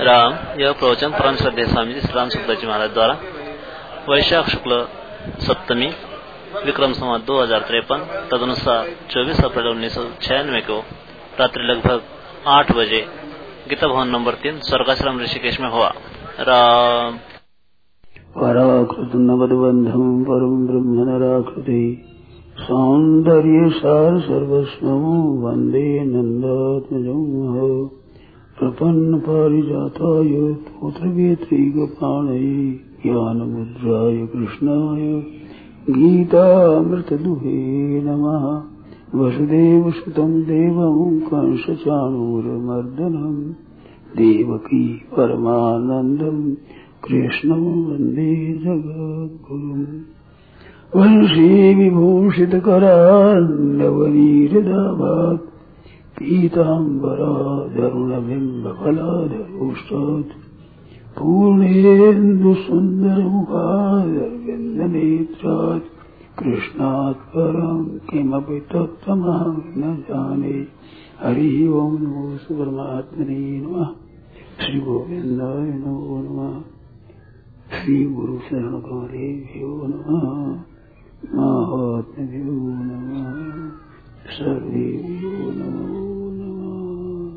राम। यह प्रवचन परम श्रद्धेय स्वामी जी श्री राम सुखदास जी महाराज द्वारा वैशाख शुक्ल सप्तमी विक्रम संवत 2053 तदनुसार 24 अप्रैल 1996 को रात्रि लगभग 8 बजे गीता भवन नंबर 3 स्वर्गाश्रम ऋषिकेश में हुआ। राम। पराकृत नवदबंधम परम ब्रह्म नराकृति सौंदर्य सार सर्वस्वं वंदे नंदात्मजं प्रपन्न पारिजाताय पुत्रवेत्रैकपाणये ज्ञानमुद्राय कृष्णाय गीतामृतदुहे नमः। वसुदेवसुतं देवं कंसचाणूरमर्दनं देवकी परमानन्दं कृष्णं वन्दे जगद्गुरुम्। वंशी विभूषितकरान्नवनीरदाभात् पीताम्बराधरुणबिम्बफलाधरोष्टात् पूर्णेन्दुसुन्दरमुखादरविन्दनेत्रात् कृष्णात् परं किमपि तत्त्वमहं न जाने। हरि ओं नमो परमात्मने नमः। श्री गोविन्दाय नमो नमः। श्री गुरु शरण कमलेभ्यो नमः। महात्म्यो नमः। सर्वेभ्यो नमो नमः।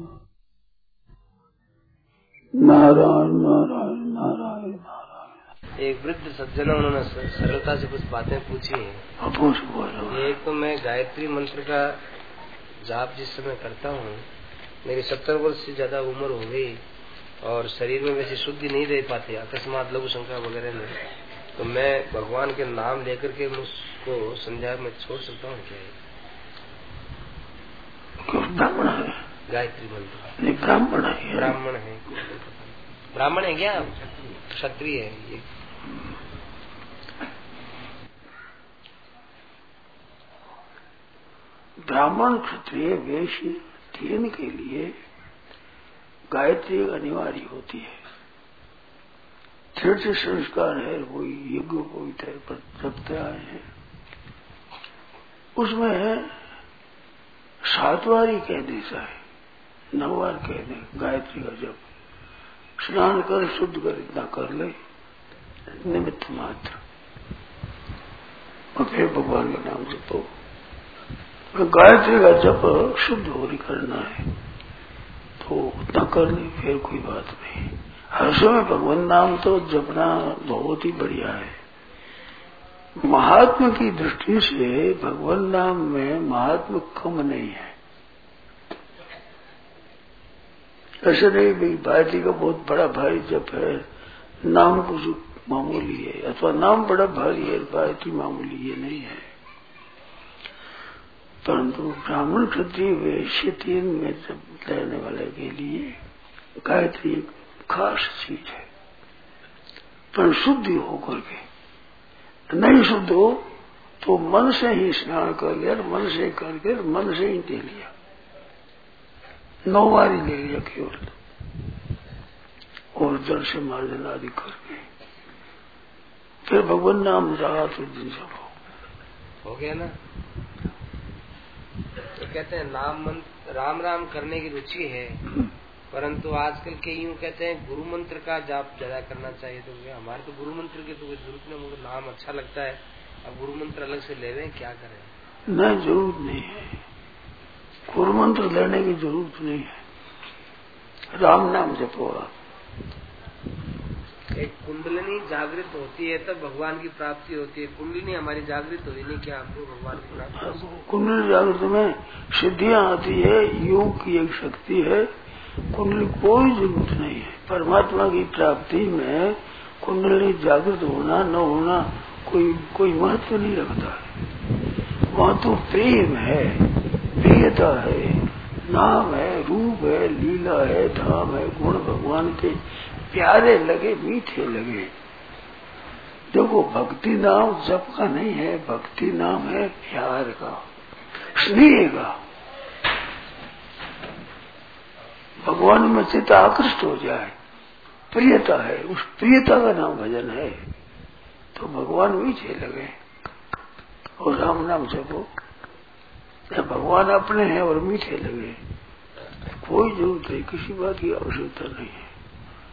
नारायण नारायण नारायण नारायण। एक वृद्ध सज्जन उन्होंने सरलता से कुछ बातें पूछी हैं। एक तो मैं गायत्री मंत्र का जाप जिस समय करता हूँ, मेरी 70 वर्ष से ज्यादा उम्र हो गई और शरीर में वैसी शुद्धि नहीं रह पाती, अकस्मात लघु शंका वगैरह में, तो मैं भगवान के नाम लेकर के उसको संध्या में छोड़ सकता हूँ क्या? ब्राह्मण है गायत्री मंत्र? नहीं, ब्राह्मण है। ब्राह्मण है? ब्राह्मण है क्या? क्षत्रिय है ये? ब्राह्मण क्षत्रिय वैश्य तीन के लिए गायत्री अनिवार्य होती है। तीर्थ संस्कार है, कोई यज्ञ कोई पर जपते आए हैं, उसमें 7 बार ही कह देता है, 9 बार कह दे गायत्री का जप। स्नान कर शुद्ध कर इतना कर ले, निमित्त मात्र, और फिर भगवान का नाम जपो। गायत्री का जप शुद्ध हो रही करना है तो उतना कर ले, फिर कोई बात नहीं। हर समय भगवान नाम तो जपना बहुत ही बढ़िया है। महात्मा की दृष्टि से भगवान नाम में महात्मा कम नहीं है। ऐसे नहीं भाई गायत्री का बहुत बड़ा भारी जप है, नाम कुछ मामूली है, अथवा नाम बड़ा भारी है, गायत्री मामूली, ये नहीं है। परंतु ब्राह्मण क्षत्रिय वैश्य तीन में जब रहने वाले के लिए गायत्री एक खास चीज है। पर शुद्धि होकर के, नहीं शुद्ध हो तो मन से ही स्नान कर लिया, मन से करके मन से ही ले लिया, 9 बार ही ले लिया केवल, और जल से मार्जन आदि करके फिर भगवान नाम रात दिन जब हो गया ना। तो कहते हैं नाम मंत्र राम राम करने की रुचि है, परंतु आजकल के यूं कहते हैं गुरु मंत्र का जाप ज्यादा करना चाहिए। तो हमारे तो गुरु मंत्र की तो कोई जरूरत नहीं, मुझे नाम अच्छा लगता है, अब गुरु मंत्र अलग से ले रहे हैं, क्या करें? नहीं, जरूरत नहीं है, गुरु मंत्र लेने की जरूरत नहीं है, राम नाम जपो आप। एक कुंडलिनी जागृत होती है तब भगवान की प्राप्ति होती है। कुंडलिनी हमारी जागृत हुई नहीं, क्या आपको भगवान की प्राप्ति? कुंडली जागृत में सिद्धियां आती है, योग की एक शक्ति है, कुंडली कोई जरूरत नहीं है। परमात्मा की प्राप्ति में कुंडली जागृत होना न होना कोई महत्व नहीं रखता है। वहाँ तो प्रेम है, प्रियता है, नाम है, रूप है, लीला है, धाम है, गुण भगवान के प्यारे लगे, मीठे लगे। देखो भक्ति नाम जप का नहीं है, भक्ति नाम है प्यार का, स्नेह का। भगवान में चित्त आकृष्ट हो जाए, प्रियता है, उस प्रियता का नाम भजन है, तो भगवान मीठे लगे। और राम नाम जपो, भगवान अपने हैं और मीठे लगे, कोई जरूरत नहीं, किसी बात की आवश्यकता नहीं है।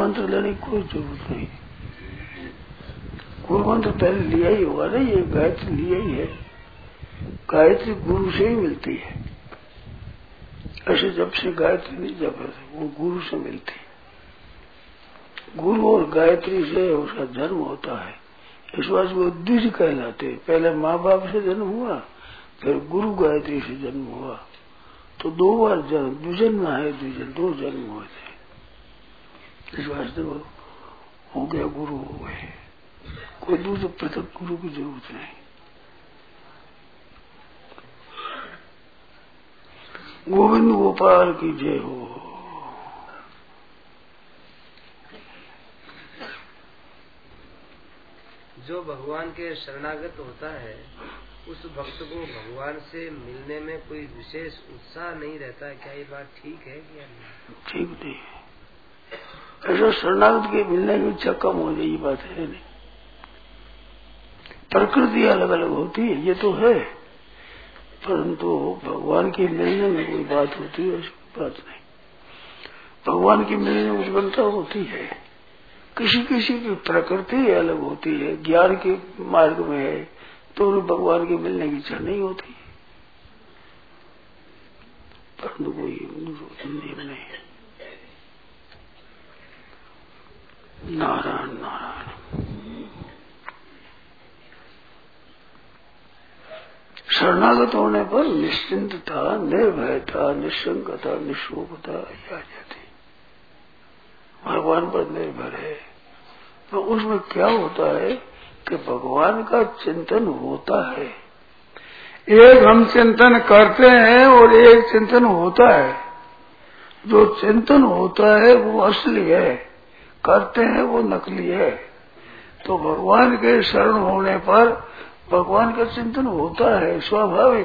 मंत्र लेने की कोई जरूरत नहीं। गुरु मंत्र पहले लिया ही होगा ना, ये गायत्री लिया ही है। गायत्री गुरु से ही मिलती है, ऐसे जब से गायत्री नहीं जप वो गुरु से मिलती है। गुरु और गायत्री से उसका जन्म होता है, इस बात वो द्विज कहलाते। पहले माँ बाप से जन्म हुआ, फिर गुरु गायत्री से जन्म हुआ, तो 2 बार जन्म, द्विजन्म है, द्विजन 2 जन्म हुए थे। इस वास्ते वो हो गया गुरु हो गए, कोई दूसरे पृथक गुरु की जरूरत नहीं। गोविंद गोपाल की जय हो। जो भगवान के शरणागत होता है उस भक्त को भगवान से मिलने में कोई विशेष उत्साह नहीं रहता है, क्या ये बात ठीक है क्या नहीं? ठीक नहीं है, ऐसा शरणागत के मिलने की इच्छा कम हो जाए, ये बात है नहीं। प्रकृति अलग अलग होती है, ये तो है, परंतु भगवान के मिलने में कोई बात होती है, ऐसी बात नहीं। भगवान की मिलने में उत्पन्नता होती है, किसी किसी की प्रकृति अलग होती है, ज्ञान के मार्ग में है तो भगवान के मिलने की इच्छा नहीं होती, परंतु कोई नियम नहीं। नारायण नारायण। शरणागत होने पर निश्चिंतता, निर्भयता, निशंकता, निशोकता आ जाती। भगवान पर निर्भर है तो उसमें क्या होता है कि भगवान का चिंतन होता है। एक हम चिंतन करते हैं और एक चिंतन होता है। जो चिंतन होता है वो असली है, करते हैं वो नकली है। तो भगवान के शरण होने पर भगवान का चिंतन होता है स्वाभाविक।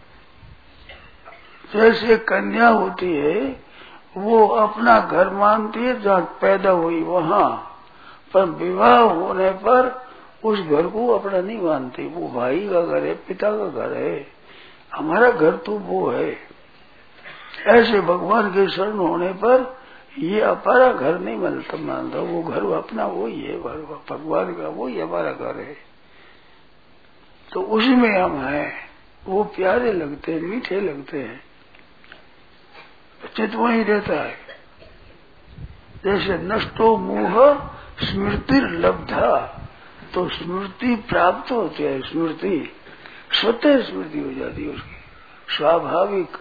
जैसे कन्या होती है वो अपना घर मानती है जहाँ पैदा हुई वहाँ, पर विवाह होने पर उस घर को अपना नहीं मानती। वो भाई का घर है, पिता का घर है, हमारा घर तो वो है। ऐसे भगवान के शरण होने पर ये हमारा घर नहीं मानता, वो घर अपना वही है, भगवान का वही हमारा घर है। तो उसी में हम हैं, वो प्यारे लगते हैं, मीठे लगते हैं, चित्त वहीं रहता है। जैसे नष्टो मोह स्मृति लब्धा, तो स्मृति प्राप्त होती है, स्मृति स्वतः स्मृति हो जाती है उसकी स्वाभाविक।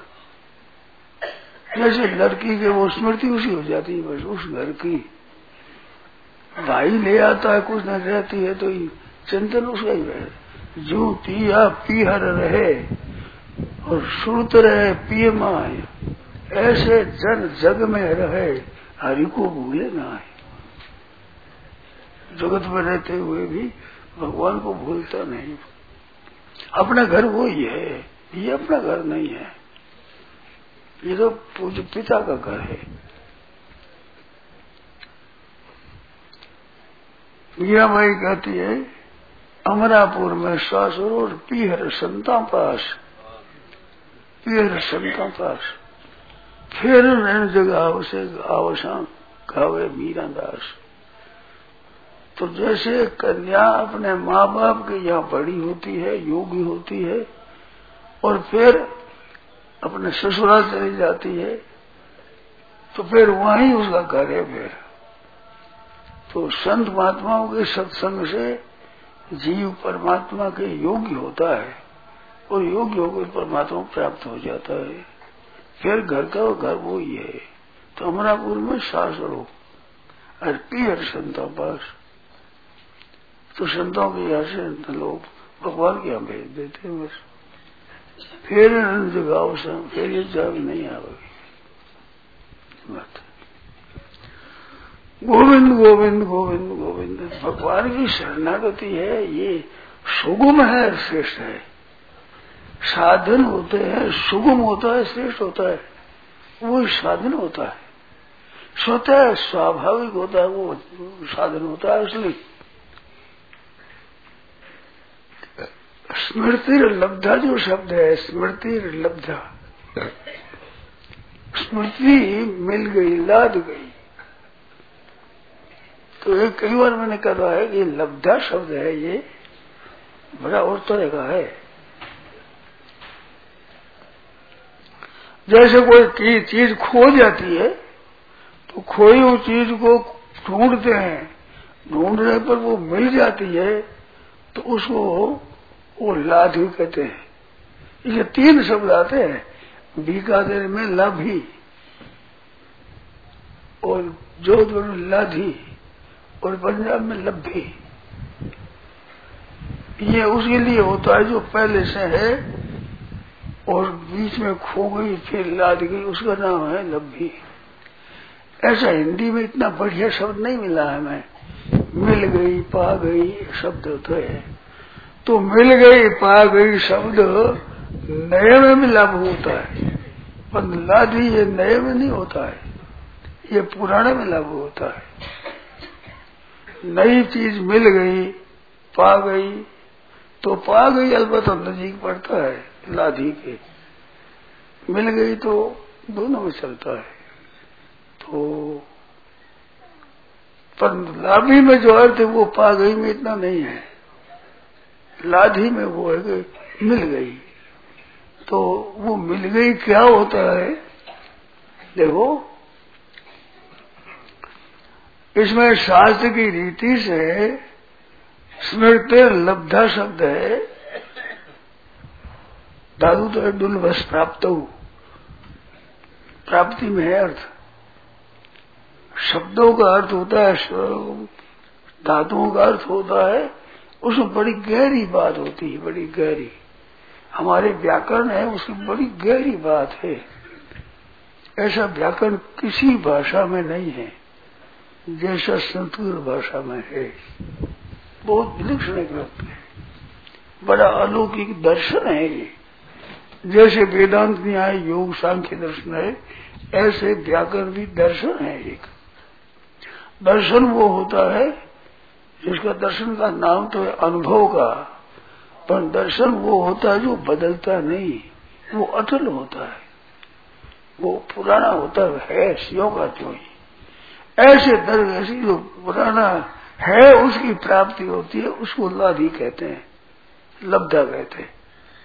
जैसे लड़की के वो स्मृति उसी हो जाती है, बस उस घर की। भाई ले आता है कुछ न रहती है तो चिंतन उसका ही है। जो पिया पीहर रहे और सुरत रहे पिय माय, ऐसे जन जग में रहे हरि को भूले ना है। जगत में रहते हुए भी भगवान को भूलता नहीं। अपना घर वो ही है, ये अपना घर नहीं है, ये तो पूज्य पिता का घर है। मीराबाई कहती है अमरापुर में सासुर पीहर संता पास, पीहर संता पास, फिर नैन जगह से आवसान गावे मीरा दास। तो जैसे कन्या अपने माँ बाप के यहाँ बड़ी होती है, योगी होती है, और फिर अपने ससुराल चली जाती है, तो फिर वहीं उसका घर है। फिर तो संत महात्माओं के सत्संग से जीव परमात्मा के योग्य होता है, और योग्य होकर परमात्मा प्राप्त हो जाता है। फिर घर का घर वो ही है। तो अमरापुर में सासरो और पीहर संता पास, तो संतों के यहाँ से लोग भगवान के यहाँ भेज देते हैं बस। फिर जगाओ सब, फिर ये जग नहीं आवेगी। गोविंद गोविंद गोविंद गोविंद। भगवान की शरणागति है, ये सुगम है, श्रेष्ठ है। साधन होते हैं, सुगम होता है, श्रेष्ठ होता है, वो साधन होता है। स्वतः स्वाभाविक होता है, वो साधन होता है असली। स्मृति लब्धा जो शब्द है, स्मृति लब्धा, स्मृति मिल गई, लाद गई। तो ये कई बार मैंने कहा है कि लब्धा शब्द है, ये बड़ा और तरह का है। जैसे कोई चीज खो जाती है तो खोई हुई चीज को ढूंढते हैं, ढूंढने पर वो मिल जाती है तो उसको वो लाधी कहते हैं। ये 3 शब्द आते हैं, बीकानेर में लाभी और जोधपुर में लाधी और पंजाब में लब्भी। ये उसके लिए होता है जो पहले से है और बीच में खो गई फिर लाद गई, उसका नाम है लब्भी। ऐसा हिंदी में इतना बढ़िया शब्द नहीं मिला है हमें। मिल गई पा गई शब्द होते हैं, तो मिल गई पा गई शब्द नए में भी लागू होता है, पर लादी ये नए में नहीं होता है, ये पुराने में लागू होता है। नई चीज मिल गई पा गई, तो पा गई अलबत्ता नजीक पड़ता है लाधी के, मिल गई तो दोनों में चलता है। तो पर लाभी में जो अर्थ है वो पा गई में इतना नहीं है, लाधी में वो है कि मिल गई। तो वो मिल गई क्या होता है, देखो इसमें शास्त्र की रीति से स्मृति लब्धा शब्द है, धातु तो है दुर्लभ प्राप्त, प्राप्ति में है अर्थ। शब्दों का अर्थ होता है, धातुओं का अर्थ होता है, उसमें बड़ी गहरी बात होती है, बड़ी गहरी। हमारे व्याकरण है उसमें बड़ी गहरी बात है, ऐसा व्याकरण किसी भाषा में नहीं है जैसा संस्कृत भाषा में है। बहुत विलक्षण ग्रंथ है, बड़ा अलौकिक दर्शन है ये। जैसे वेदांत न्याय योग सांख्य दर्शन है, ऐसे व्याकरण भी दर्शन है। एक दर्शन वो होता है जिसका दर्शन का नाम तो है अनुभव का, पर दर्शन वो होता है जो बदलता नहीं, वो अटल होता है, वो पुराना होता है स्यों का त्यों ही। ऐसे दर्ग ऐसी जो पुराना है उसकी प्राप्ति होती है, उसको लाधी कहते हैं, लब्धा कहते हैं।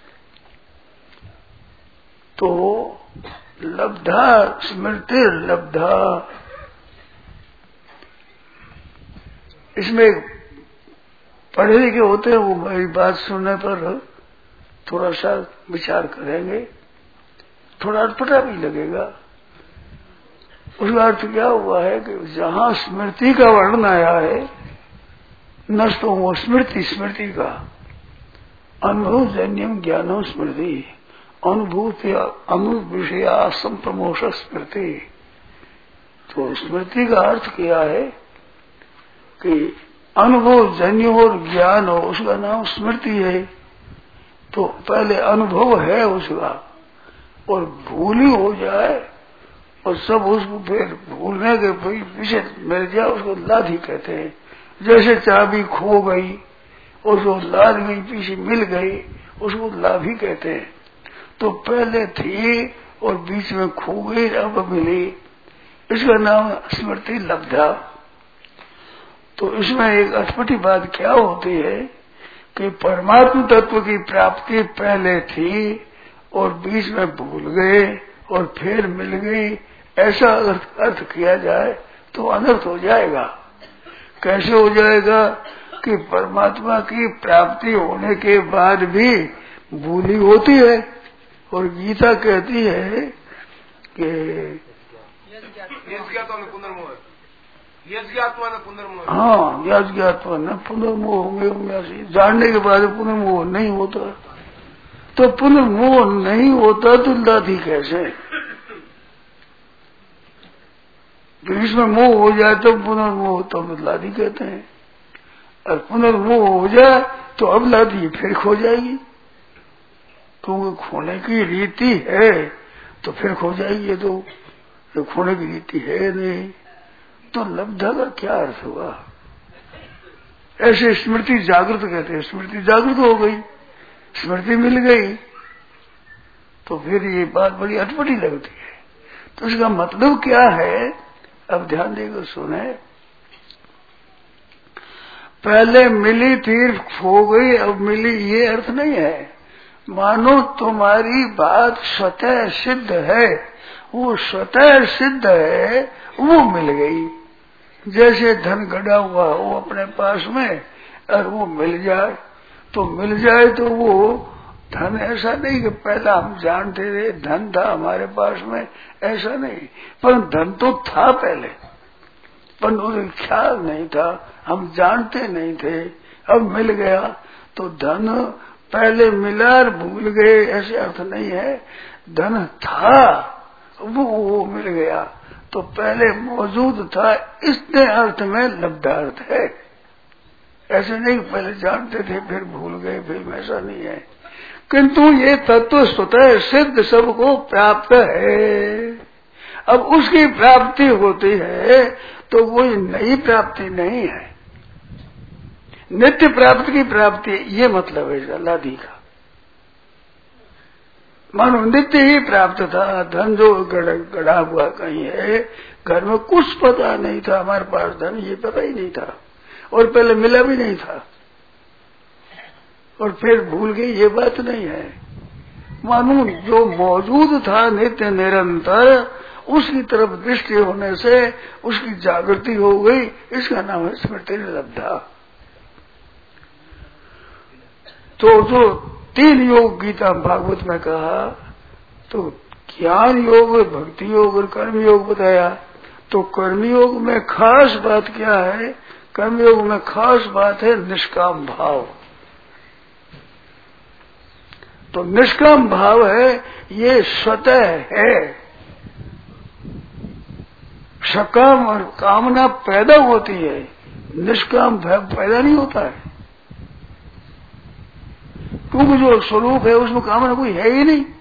तो लब्धा स्मृति लब्धा, इसमें पढ़े लिखे होते हैं वो मेरी बात सुनने पर थोड़ा सा विचार करेंगे, थोड़ा अटपटा भी लगेगा। उसका अर्थ क्या हुआ है कि जहां स्मृति का वर्णन आया है, नष्ट हो स्मृति, स्मृति का अनुभव जन्यम ज्ञानो स्मृति, अनुभूति अनुविषया संप्रमोश स्मृति। तो स्मृति का अर्थ क्या है कि अनुभव जन्य और ज्ञान हो, उसका नाम स्मृति है। तो पहले अनुभव है उसका, और भूल ही हो जाए और सब उसको फिर भूलने के पीछे मिल जाए, उसको लाधी कहते हैं। जैसे चाबी खो गई और जो लाद गई पीछे मिल गई, उसको लाभी कहते हैं। तो पहले थी और बीच में खो गई, अब मिली, इसका नाम स्मृति लब्धा। तो इसमें एक अटपटी बात क्या होती है कि परमात्म तत्व की प्राप्ति पहले थी और बीच में भूल गए और फिर मिल गई, ऐसा अर्थ किया जाए तो अनर्थ हो जाएगा। कैसे हो जाएगा कि परमात्मा की प्राप्ति होने के बाद भी भूली होती है, और गीता कहती है कि हाँ ज्ञात्मा न पुनर्मोह होंगे, जानने के बाद पुनर्मोह नहीं होता। तो पुनर्मोह नहीं होता तो लाधी कैसे? इसमें मोह हो जाए तो पुनर्मोह तो लाधी कहते हैं, और पुनर्मोह हो जाए तो अब लाधी फिर खो जाएगी, क्योंकि खोने की रीति है तो फिर खो जाएगी। तो खोने की रीति है नहीं, तो लब्धा का क्या अर्थ हुआ? ऐसे स्मृति जागृत कहते हैं, स्मृति जागृत हो गई, स्मृति मिल गई, तो फिर ये बात बड़ी अटपटी लगती है। तो इसका मतलब क्या है, अब ध्यान देकर सुने। पहले मिली थी खो गई अब मिली, ये अर्थ नहीं है। मानो तुम्हारी बात स्वतः सिद्ध है, वो स्वतः सिद्ध है, वो मिल गई। जैसे धन गड़ा हुआ वो अपने पास में और वो मिल जाए तो वो धन ऐसा नहीं कि पहला हम जानते थे धन था हमारे पास में, ऐसा नहीं। पर धन तो था पहले, पर उसे ख्याल नहीं था, हम जानते नहीं थे। अब मिल गया तो धन पहले मिला और भूल गए, ऐसे अर्थ नहीं है। धन था वो मिल गया तो पहले मौजूद था, इतने अर्थ में लब्धार्थ है। ऐसे नहीं पहले जानते थे फिर भूल गए, फिर ऐसा नहीं है। किंतु ये तत्व स्वतः सिद्ध सबको प्राप्त है। अब उसकी प्राप्ति होती है तो कोई नई प्राप्ति नहीं है, नित्य प्राप्ति की प्राप्ति, ये मतलब है अल्लादी का। मानो नित्य ही प्राप्त था। धन जो गड़ा हुआ कहीं है, घर में कुछ पता नहीं था हमारे पास धन, ये पता ही नहीं था और पहले मिला भी नहीं था और फिर भूल गई, ये बात नहीं है। मानो जो मौजूद था नित्य निरंतर, उसकी तरफ दृष्टि होने से उसकी जागृति हो गई, इसका नाम है स्मृति लब्धा। तो जो 3 योग गीता भागवत में कहा, तो ज्ञान योग, भक्ति योग और कर्म योग बताया। तो कर्म योग में खास बात क्या है? कर्म योग में खास बात है निष्काम भाव। तो निष्काम भाव है, ये स्वतः है। सकाम और कामना पैदा होती है, निष्काम भाव पैदा नहीं होता है, क्योंकि जो स्वरूप है उसमें कामना कोई है ही नहीं।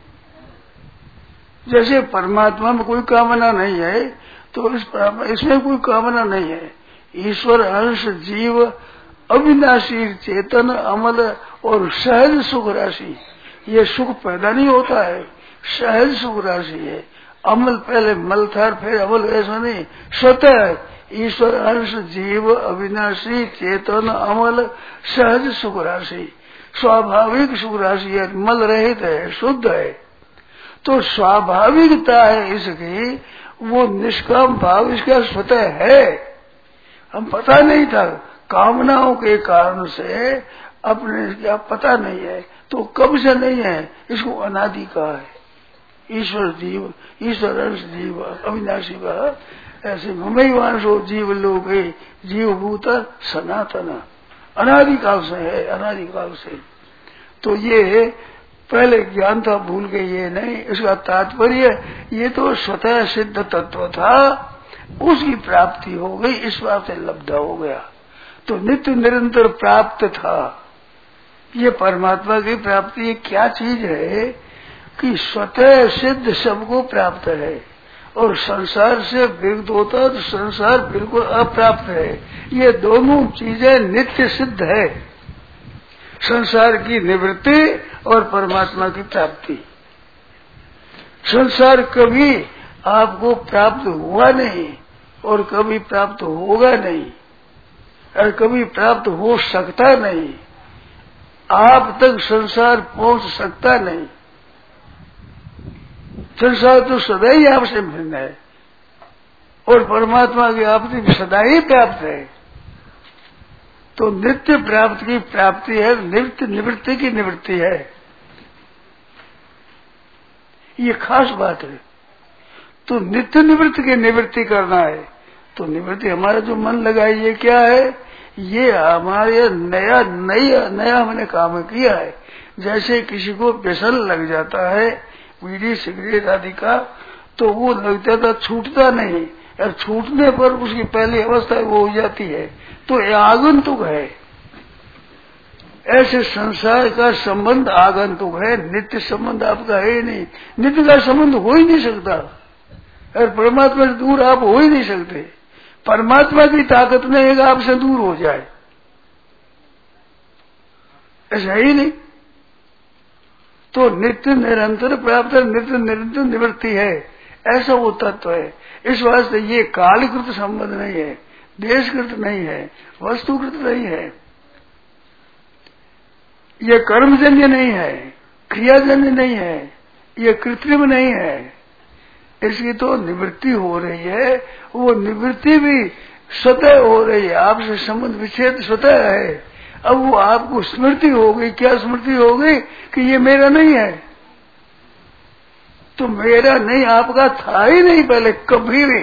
जैसे परमात्मा में कोई कामना नहीं है तो इसमें कोई कामना नहीं है। ईश्वर अंश जीव अविनाशी चेतन अमल और सहज सुख राशि, ये सुख पैदा नहीं होता है, सहज सुख राशि है। अमल पहले मल था फिर अमल, ऐसा नहीं, स्वतः ईश्वर अंश जीव अविनाशी चेतन अमल सहज सुख राशि, स्वाभाविक सुख राशि है, मल रहित है, शुद्ध है। तो स्वाभाविकता है इसकी, वो निष्काम भाव इसका स्वतः है। हम पता नहीं था, कामनाओं के कारण से अपने क्या पता नहीं है, तो कब से नहीं है, इसको अनादि कहा है। ईश्वर जीव, ईश्वर अंश जीव अविनाशी का, ऐसे ममैवांशो जीव लोग जीवभूत सनातन, अनादिकाल से है, अनादिकाल से। तो ये पहले ज्ञान था, भूल गए, ये नहीं। इसका तात्पर्य ये तो स्वतः सिद्ध तत्व था, उसकी प्राप्ति हो गई, इस बात से लब्ध हो गया। तो नित्य निरंतर प्राप्त था। ये परमात्मा की प्राप्ति ये क्या चीज है कि स्वतः सिद्ध सबको प्राप्त है और संसार से विरुद्ध होता तो संसार बिल्कुल अप्राप्त है। ये दोनों चीजें नित्य सिद्ध है, संसार की निवृत्ति और परमात्मा की प्राप्ति। संसार कभी आपको प्राप्त हुआ नहीं और कभी प्राप्त होगा नहीं और कभी प्राप्त हो सकता नहीं। आप तक संसार पहुंच सकता नहीं। संसार तो सदा ही आपसे भिन्न है और परमात्मा की आपसी सदा ही प्राप्त है। तो नित्य प्राप्त की प्राप्ति है, नित्य निवृत्ति की निवृत्ति है। ये खास बात है। तो नित्य निवृत्ति की निवृत्ति करना है। तो निवृत्ति हमारा जो मन लगा है, ये क्या है? ये हमारे नया हमने काम किया है। जैसे किसी को व्यसन लग जाता है बीड़ी सिगरेट आदि का, तो वो लगता था छूटता नहीं, और छूटने पर उसकी पहली अवस्था वो हो जाती है, तो ये आगंतुक है। ऐसे संसार का संबंध आगंतुक है, नित्य संबंध आपका है ही नहीं। नित्य का संबंध हो ही नहीं सकता और परमात्मा से दूर आप हो ही नहीं सकते। परमात्मा की ताकत नहीं है कि आपसे दूर हो जाए, ऐसा ही नहीं। तो नित्य निरंतर प्राप्त, नित्य निरंतर निवृत्ति है, ऐसा वो तत्व है। इस वास्ते ये कालकृत संबंध नहीं है, देशकृत नहीं है, वस्तुकृत नहीं है, ये कर्मजन्य नहीं है, क्रियाजन्य नहीं है, ये कृत्रिम नहीं है। इसकी तो निवृत्ति हो रही है, वो निवृत्ति भी स्वतः हो रही है, आपसे संबंध विच्छेद स्वतः है। अब वो आपको स्मृति हो गई। क्या स्मृति हो गई? कि ये मेरा नहीं है। तो मेरा नहीं आपका था ही नहीं पहले कभी भी,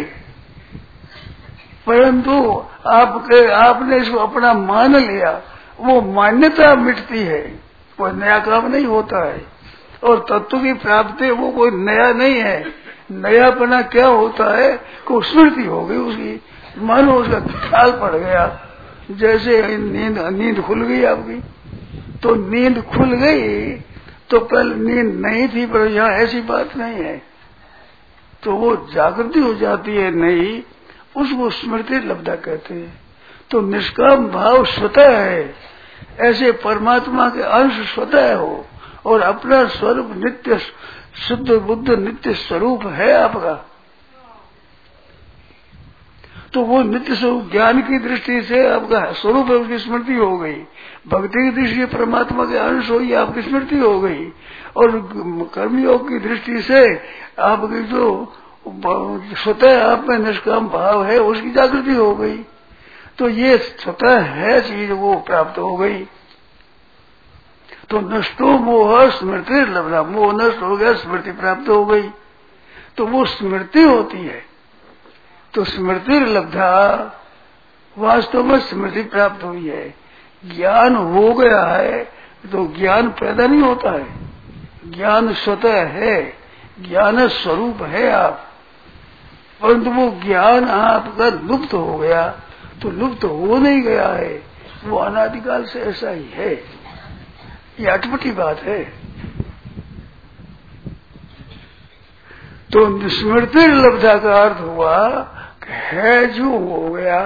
परंतु आपने इसको अपना मान लिया। वो मान्यता मिटती है, कोई नया काम नहीं होता है। और तत्व की प्राप्ति वो कोई नया नहीं है। नयापना क्या होता है? को स्मृति हो गई उसकी, मानो उसका ख्याल पड़ गया। जैसे नींद खुल गई आपकी, तो नींद खुल गई तो पहले नींद नहीं थी, पर यहाँ ऐसी बात नहीं है, तो वो जागृति हो जाती है नहीं, उसको स्मृति लब्धा कहते हैं। तो निष्काम भाव स्वतः है, ऐसे परमात्मा के अंश स्वतः हो और अपना स्वरूप नित्य शुद्ध बुद्ध नित्य स्वरूप है आपका। तो वो नित्य स्वरूप ज्ञान की दृष्टि से आपका स्वरूप है, उसकी स्मृति हो गई। भक्ति की दृष्टि से परमात्मा के अंश हो, ये आपकी स्मृति हो गई। और कर्मयोग की दृष्टि से आपकी जो स्वतः आप में निष्काम भाव है उसकी जागृति हो गई। तो ये स्वतः है चीज, वो प्राप्त हो गई। तो नष्टो मोह स्मृति लब्धा, मोह नष्ट हो गया, स्मृति प्राप्त हो गई। तो वो स्मृति होती है। तो स्मृति लब्धा, वास्तव में स्मृति प्राप्त हुई है। ज्ञान हो गया है तो ज्ञान पैदा नहीं होता है, ज्ञान स्वतः है, ज्ञान स्वरूप है आप। परंतु वो ज्ञान आपका लुप्त हो गया, तो लुप्त हो नहीं गया है, वो अनादिकाल से ऐसा ही है। ये अटपटी बात है। तो स्मृति लब्धा का अर्थ हुआ है जो हो गया,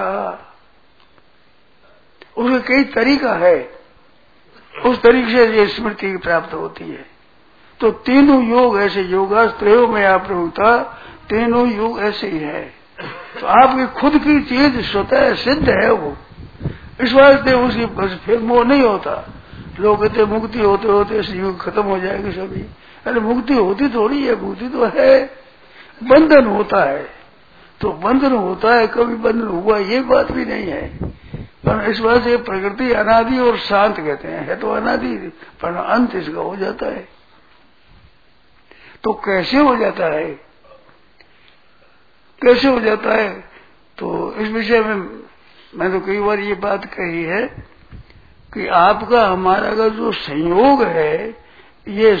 उसका कई तरीका है, उस तरीके से ये स्मृति प्राप्त होती है। तो तीनों योग ऐसे, योगास्त्रयों में आप प्रभुता, तीनों योग ऐसे ही है। तो आपकी खुद की चीज स्वतः सिद्ध है वो, इस वास्ते उसकी फिर मोह नहीं होता। लोग कहते मुक्ति होते होते इस युग खत्म हो जाएगी सभी। अरे मुक्ति होती थोड़ी है, मुक्ति तो है, बंधन होता है। तो बंधन होता है, कभी बंधन हुआ ये बात भी नहीं है। पर इस बात से प्रकृति अनादि और शांत कहते हैं, है तो अनादि, पर अंत इसका हो जाता है। तो कैसे हो जाता है, कैसे हो जाता है? तो इस विषय में मैं तो कई बार ये बात कही है कि आपका हमारा का जो संयोग है, ये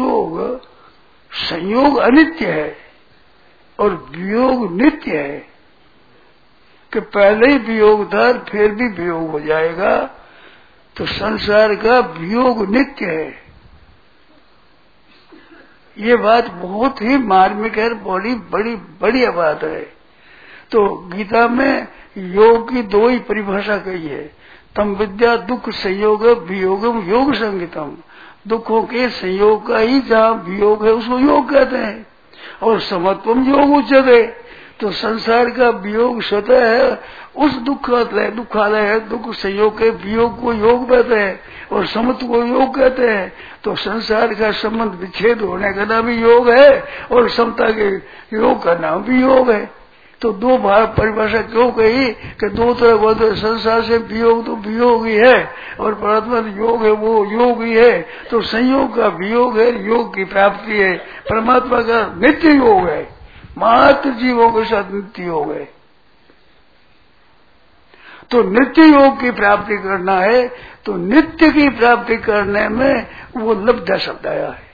संयोग अनित्य है और वियोग नित्य है। कि पहले ही वियोग था, फिर भी वियोग हो जाएगा। तो संसार का वियोग नित्य है। ये बात बहुत ही मार्मिक है, बड़ी बड़ी बढ़िया बात है। तो गीता में योग की दो ही परिभाषा कही है, तम विद्या दुख संयोग वियोगम योग संगीतम। दुखों के संयोग का ही जहाँ वियोग है उसको योग कहते हैं, और समत्वम योग उच्चते। तो संसार का वियोग स्वतः है, उस दुखालय है, दुख संयोग के वियोग को योग कहते हैं और समत्व को योग कहते हैं। तो संसार का संबंध विच्छेद होने का नाम भी योग है और समता के योग का नाम भी योग है। तो दो परिभाषा क्यों कही कि दो तरह संसार से वियोग तो वियोग ही है और परमात्मा योग है, वो योग ही है। तो संयोग का वियोग है, योग की प्राप्ति है। परमात्मा का नित्य योग है, मात्र जीवों के साथ नित्य योग है। तो नित्य योग की प्राप्ति करना है, तो नित्य की प्राप्ति करने में वो लब्धा शब्द आया है।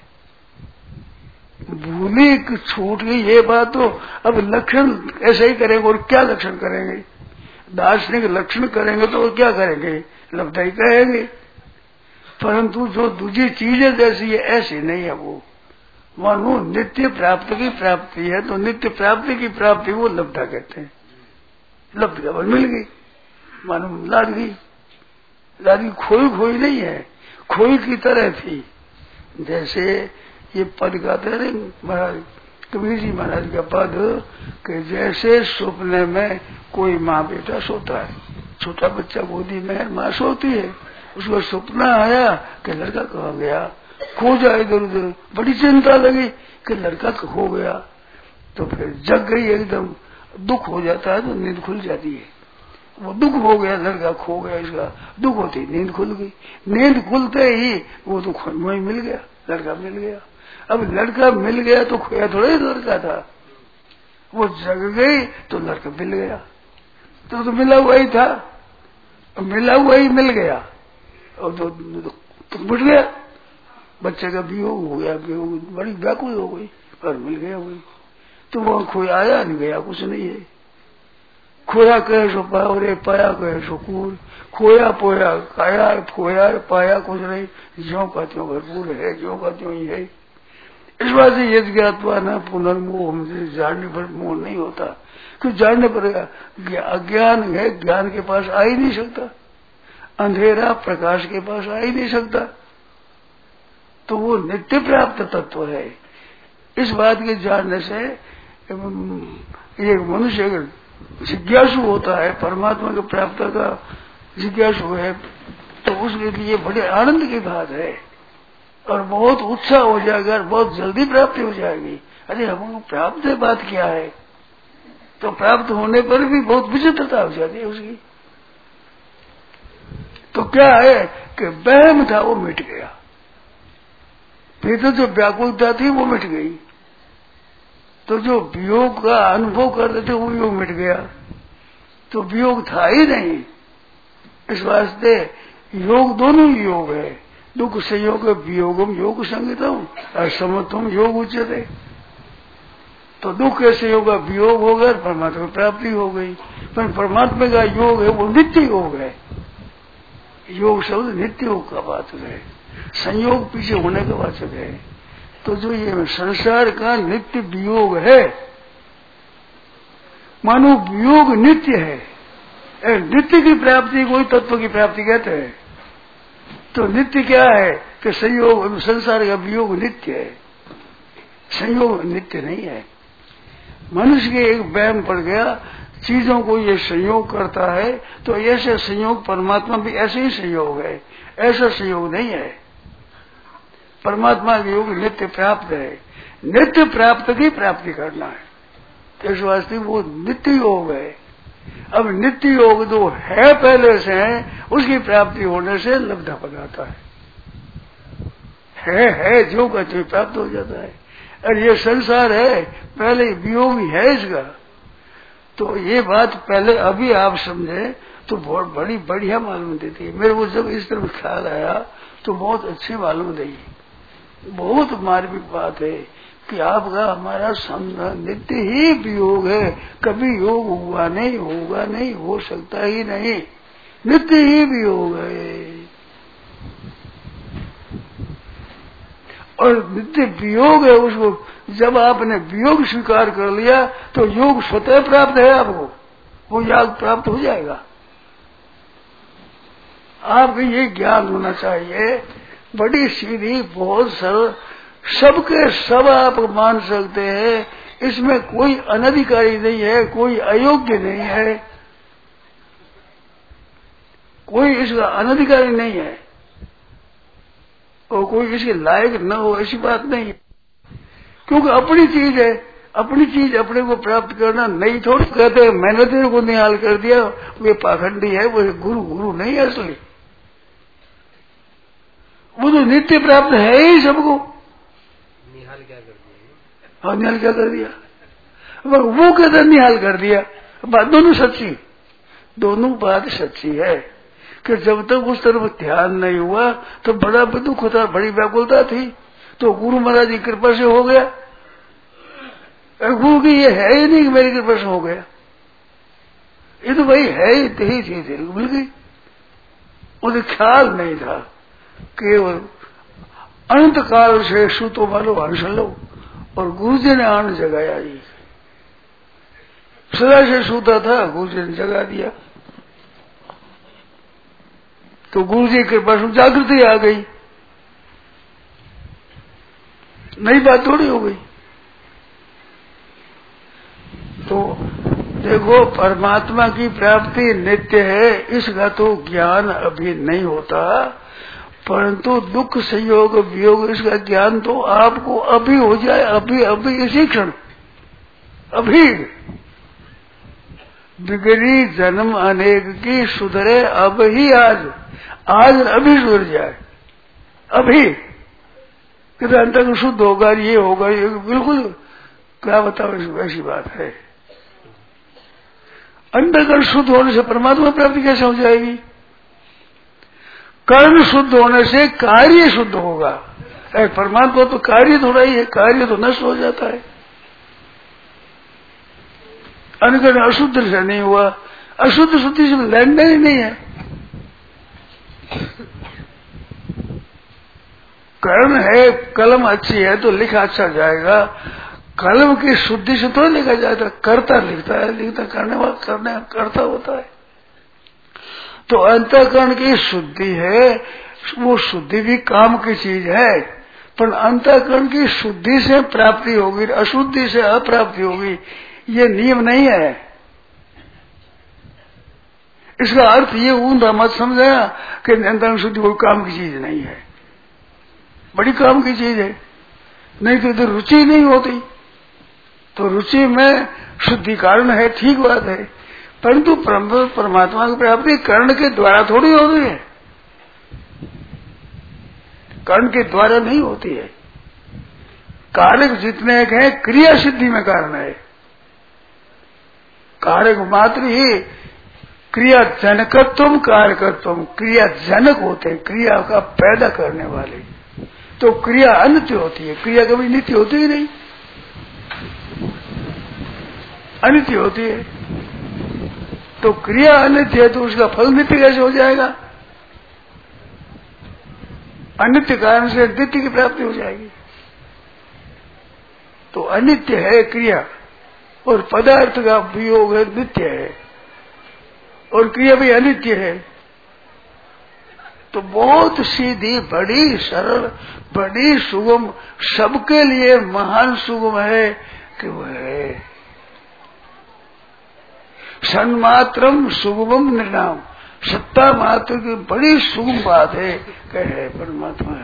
भूली छूट गई ये बात। तो अब लक्षण ऐसे ही करेंगे, और क्या लक्षण करेंगे? दार्शनिक लक्षण करेंगे तो क्या करेंगे? लब्धा ही कहेंगे। परंतु जो दूसरी चीजें जैसी है ऐसी नहीं है वो। मानो नित्य प्राप्ति की प्राप्ति है, तो नित्य प्राप्ति की प्राप्ति वो लब्धा कहते हैं। लब्ध खबर मिल गई, मानो लाद गई। लादी खोई खोई नहीं है, खोई की तरह थी। जैसे ये पद गाते हैं महाराज, कबीर जी महाराज का पद कि जैसे सपने में कोई माँ बेटा सोता है, छोटा बच्चा गोदी में माँ सोती है, उसको सपना आया कि लड़का कहाँ गया, खो जाए इधर उधर, बड़ी चिंता लगी कि लड़का खो गया, तो फिर जग गई एकदम, दुख हो जाता है तो नींद खुल जाती है। वो दुख हो गया, लड़का खो गया, इसका दुख होती नींद खुल गई, नींद खुलते ही वो तो वही मिल गया, लड़का मिल गया। अब लड़का मिल गया तो खोया थोड़ा ही लड़का था, वो जग गई तो लड़का मिल गया, तो मिला हुआ ही था, मिला हुआ ही मिल गया और तो मिट गया, बच्चे का वियोग हो गया, वियोग बड़ी व्याकुल हो गई, पर मिल गया वही। तो वहां खोया आया नहीं गया, कुछ नहीं है। खोया कहे सो पाया रे, पाया कहे सो कूर, खोया पोया काया, खोया पाया कुछ नहीं, ज्यों का त्यों भरपूर है, ज्यों का त्यों ही है। इस बात से यदि ज्ञातवा न पुनर्मोह, हमसे जानने पर मोह नहीं होता, क्यों जानने पर अज्ञान है, ज्ञान के पास आ ही नहीं सकता, अंधेरा प्रकाश के पास आ ही नहीं सकता, तो वो नित्य प्राप्त तत्व है। इस बात के जानने से एक मनुष्य अगर जिज्ञासु होता है, परमात्मा की प्राप्त का जिज्ञासु है, तो उसके लिए बड़े आनंद की बात है और बहुत उत्साह हो जाएगा, बहुत जल्दी प्राप्ति हो जाएगी। अरे हमको प्राप्त है, बात क्या है, तो प्राप्त होने पर भी बहुत विचित्रता हो जाती है उसकी। तो क्या है कि वहम था वो मिट गया, फिर तो जो व्याकुलता थी वो मिट गई, तो जो वियोग का अनुभव करते थे वो वियोग मिट गया, तो वियोग था ही नहीं। इस वास्ते योग दोनों ही योग है, दुख संयोग वियोगम योग संगतम असमत्वम योग उच्यते। तो दुख के संयोग का वियोग हो गया, परमात्मा की प्राप्ति हो गई, पर परमात्मा का योग है वो नित्य योग है। योग शब्द नित्य योग का वाचक है, संयोग पीछे होने का वाचक है। तो जो ये संसार का नित्य वियोग है, मानो वियोग नित्य है, नित्य की प्राप्ति कोई तत्व की प्राप्ति कहते हैं। तो नित्य क्या है कि संयोग, संसार का वियोग नित्य है, संयोग नित्य नहीं है। मनुष्य के एक वहम पड़ गया, चीजों को ये संयोग करता है, तो ऐसे संयोग परमात्मा भी ऐसे ही संयोग है, ऐसा संयोग नहीं है। परमात्मा का योग नित्य प्राप्त है, नित्य प्राप्त की प्राप्ति करना है, तो इस वास्ते वो नित्य योग है। अब नित्य योग जो है पहले से है, उसकी प्राप्ति होने से लब्धा बनाता है जो कहते प्राप्त हो जाता है। और ये संसार है, पहले वियोग है इसका, तो ये बात पहले अभी आप समझे तो बहुत बड़ी बढ़िया मालूम देती है। मेरे को जब इस तरफ ख्याल आया तो बहुत अच्छी मालूम दी, बहुत मार्मिक बात है कि आपका हमारा नित्य ही वियोग है, कभी योग हुआ नहीं, होगा नहीं, हो सकता ही नहीं, नित्य ही वियोग है। और नित्य वियोग है, उसको जब आपने वियोग स्वीकार कर लिया तो योग स्वतः प्राप्त है, आपको वो योग प्राप्त हो जाएगा। आपको ये ज्ञान होना चाहिए, बड़ी सीधी बहुत सरल, सबके सब आप मान सकते हैं, इसमें कोई अनधिकारी नहीं है, कोई अयोग्य नहीं है, कोई इसका अनधिकारी नहीं है और कोई इसके लायक न हो, ऐसी बात नहीं है। क्योंकि अपनी चीज है, अपनी चीज अपने को प्राप्त करना नहीं, थोड़ी कहते मैंने तेरे को निहाल कर दिया, वे पाखंडी है, वो गुरु नहीं है असली, वो तो नित्य प्राप्त है ही सबको। निहाल क्या कर दिया? हाँ, निहाल क्या कर दिया, वो कहते निहाल कर दिया। बात दोनों सच्ची, दोनों बात सच्ची है कि जब तक उस तरफ ध्यान नहीं हुआ तो बड़ा दुख होता, बड़ी व्याकुलता थी, तो गुरु महाराज की कृपा से हो गया। गुरु की ये है ही नहीं कि मेरी कृपा से हो गया, ये तो भाई है ही, यही चीज मिल गई। उसे ख्याल नहीं था, केवल अनंत काल से सूतो मालो हंस लो, और गुरु जी ने आन जगाया जी, सदा से सूता था, गुरु जी ने जगा दिया, तो गुरु जी के पास जागृति आ गई, नई बात थोड़ी हो गई। तो देखो, परमात्मा की प्राप्ति नित्य है, इसका तो ज्ञान अभी नहीं होता, परंतु दुख संयोग वियोग इसका ज्ञान तो आपको अभी हो जाए, अभी इसी क्षण, अभी। बिगड़ी जन्म अनेक की सुधरे अब ही आज अभी सुधर जाए, अभी। कितना अंतर्गत शुद्ध होगा, ये होगा, ये बिल्कुल क्या बताओ, ऐसी बात है। अंतर्गत शुद्ध होने से परमात्मा प्राप्ति कैसे हो जाएगी? कर्म शुद्ध होने से कार्य शुद्ध होगा। परमात्मा तो कार्य थोड़ा ही है, कार्य तो नष्ट हो जाता है। अनुकरण अशुद्ध से नहीं हुआ, अशुद्ध शुद्धि से लेना ही नहीं है। कर्म है, कलम अच्छी है तो लिखा अच्छा जाएगा, कलम की शुद्धि से तो लिखा जाता, करता लिखता है, लिखता करने वाला करता होता है। तो अंतःकरण की शुद्धि है, वो शुद्धि भी काम की चीज है, पर अंतःकरण की शुद्धि से प्राप्ति होगी, अशुद्धि से अप्राप्ति होगी, ये नियम नहीं है। इसका अर्थ ये ऊंधा मत समझाया कि अंतःकरण शुद्धि कोई काम की चीज नहीं है, बड़ी काम की चीज है। नहीं तो इधर रुचि नहीं होती, तो रुचि में शुद्धि कारण है, ठीक बात है, परंतु परमात्मा की प्राप्ति कर्ण के द्वारा थोड़ी होती है, कर्ण के द्वारा नहीं होती है। कारक जितने एक है, क्रिया सिद्धि में कारण है। कारक मात्र ही क्रिया जनकत्व कारकत्व, क्रिया जनक होते हैं, क्रिया का पैदा करने वाले। तो क्रिया अनित्य होती है, क्रिया कभी नित्य होती ही नहीं, अनित्य होती है। तो क्रिया अनित्य है तो उसका फल नित्य कैसे हो जाएगा? अनित्य कारण से नित्य की प्राप्ति हो जाएगी। तो अनित्य है क्रिया, और पदार्थ का वियोग है, नित्य है, और क्रिया भी अनित्य है। तो बहुत सीधी, बड़ी सरल, बड़ी सुगम, सबके लिए महान सुगम है कि वह है सन्मात्रम सुगमम निर्णाम, सत्ता मात्र की बड़ी सुगम बात है कि है परमात्मा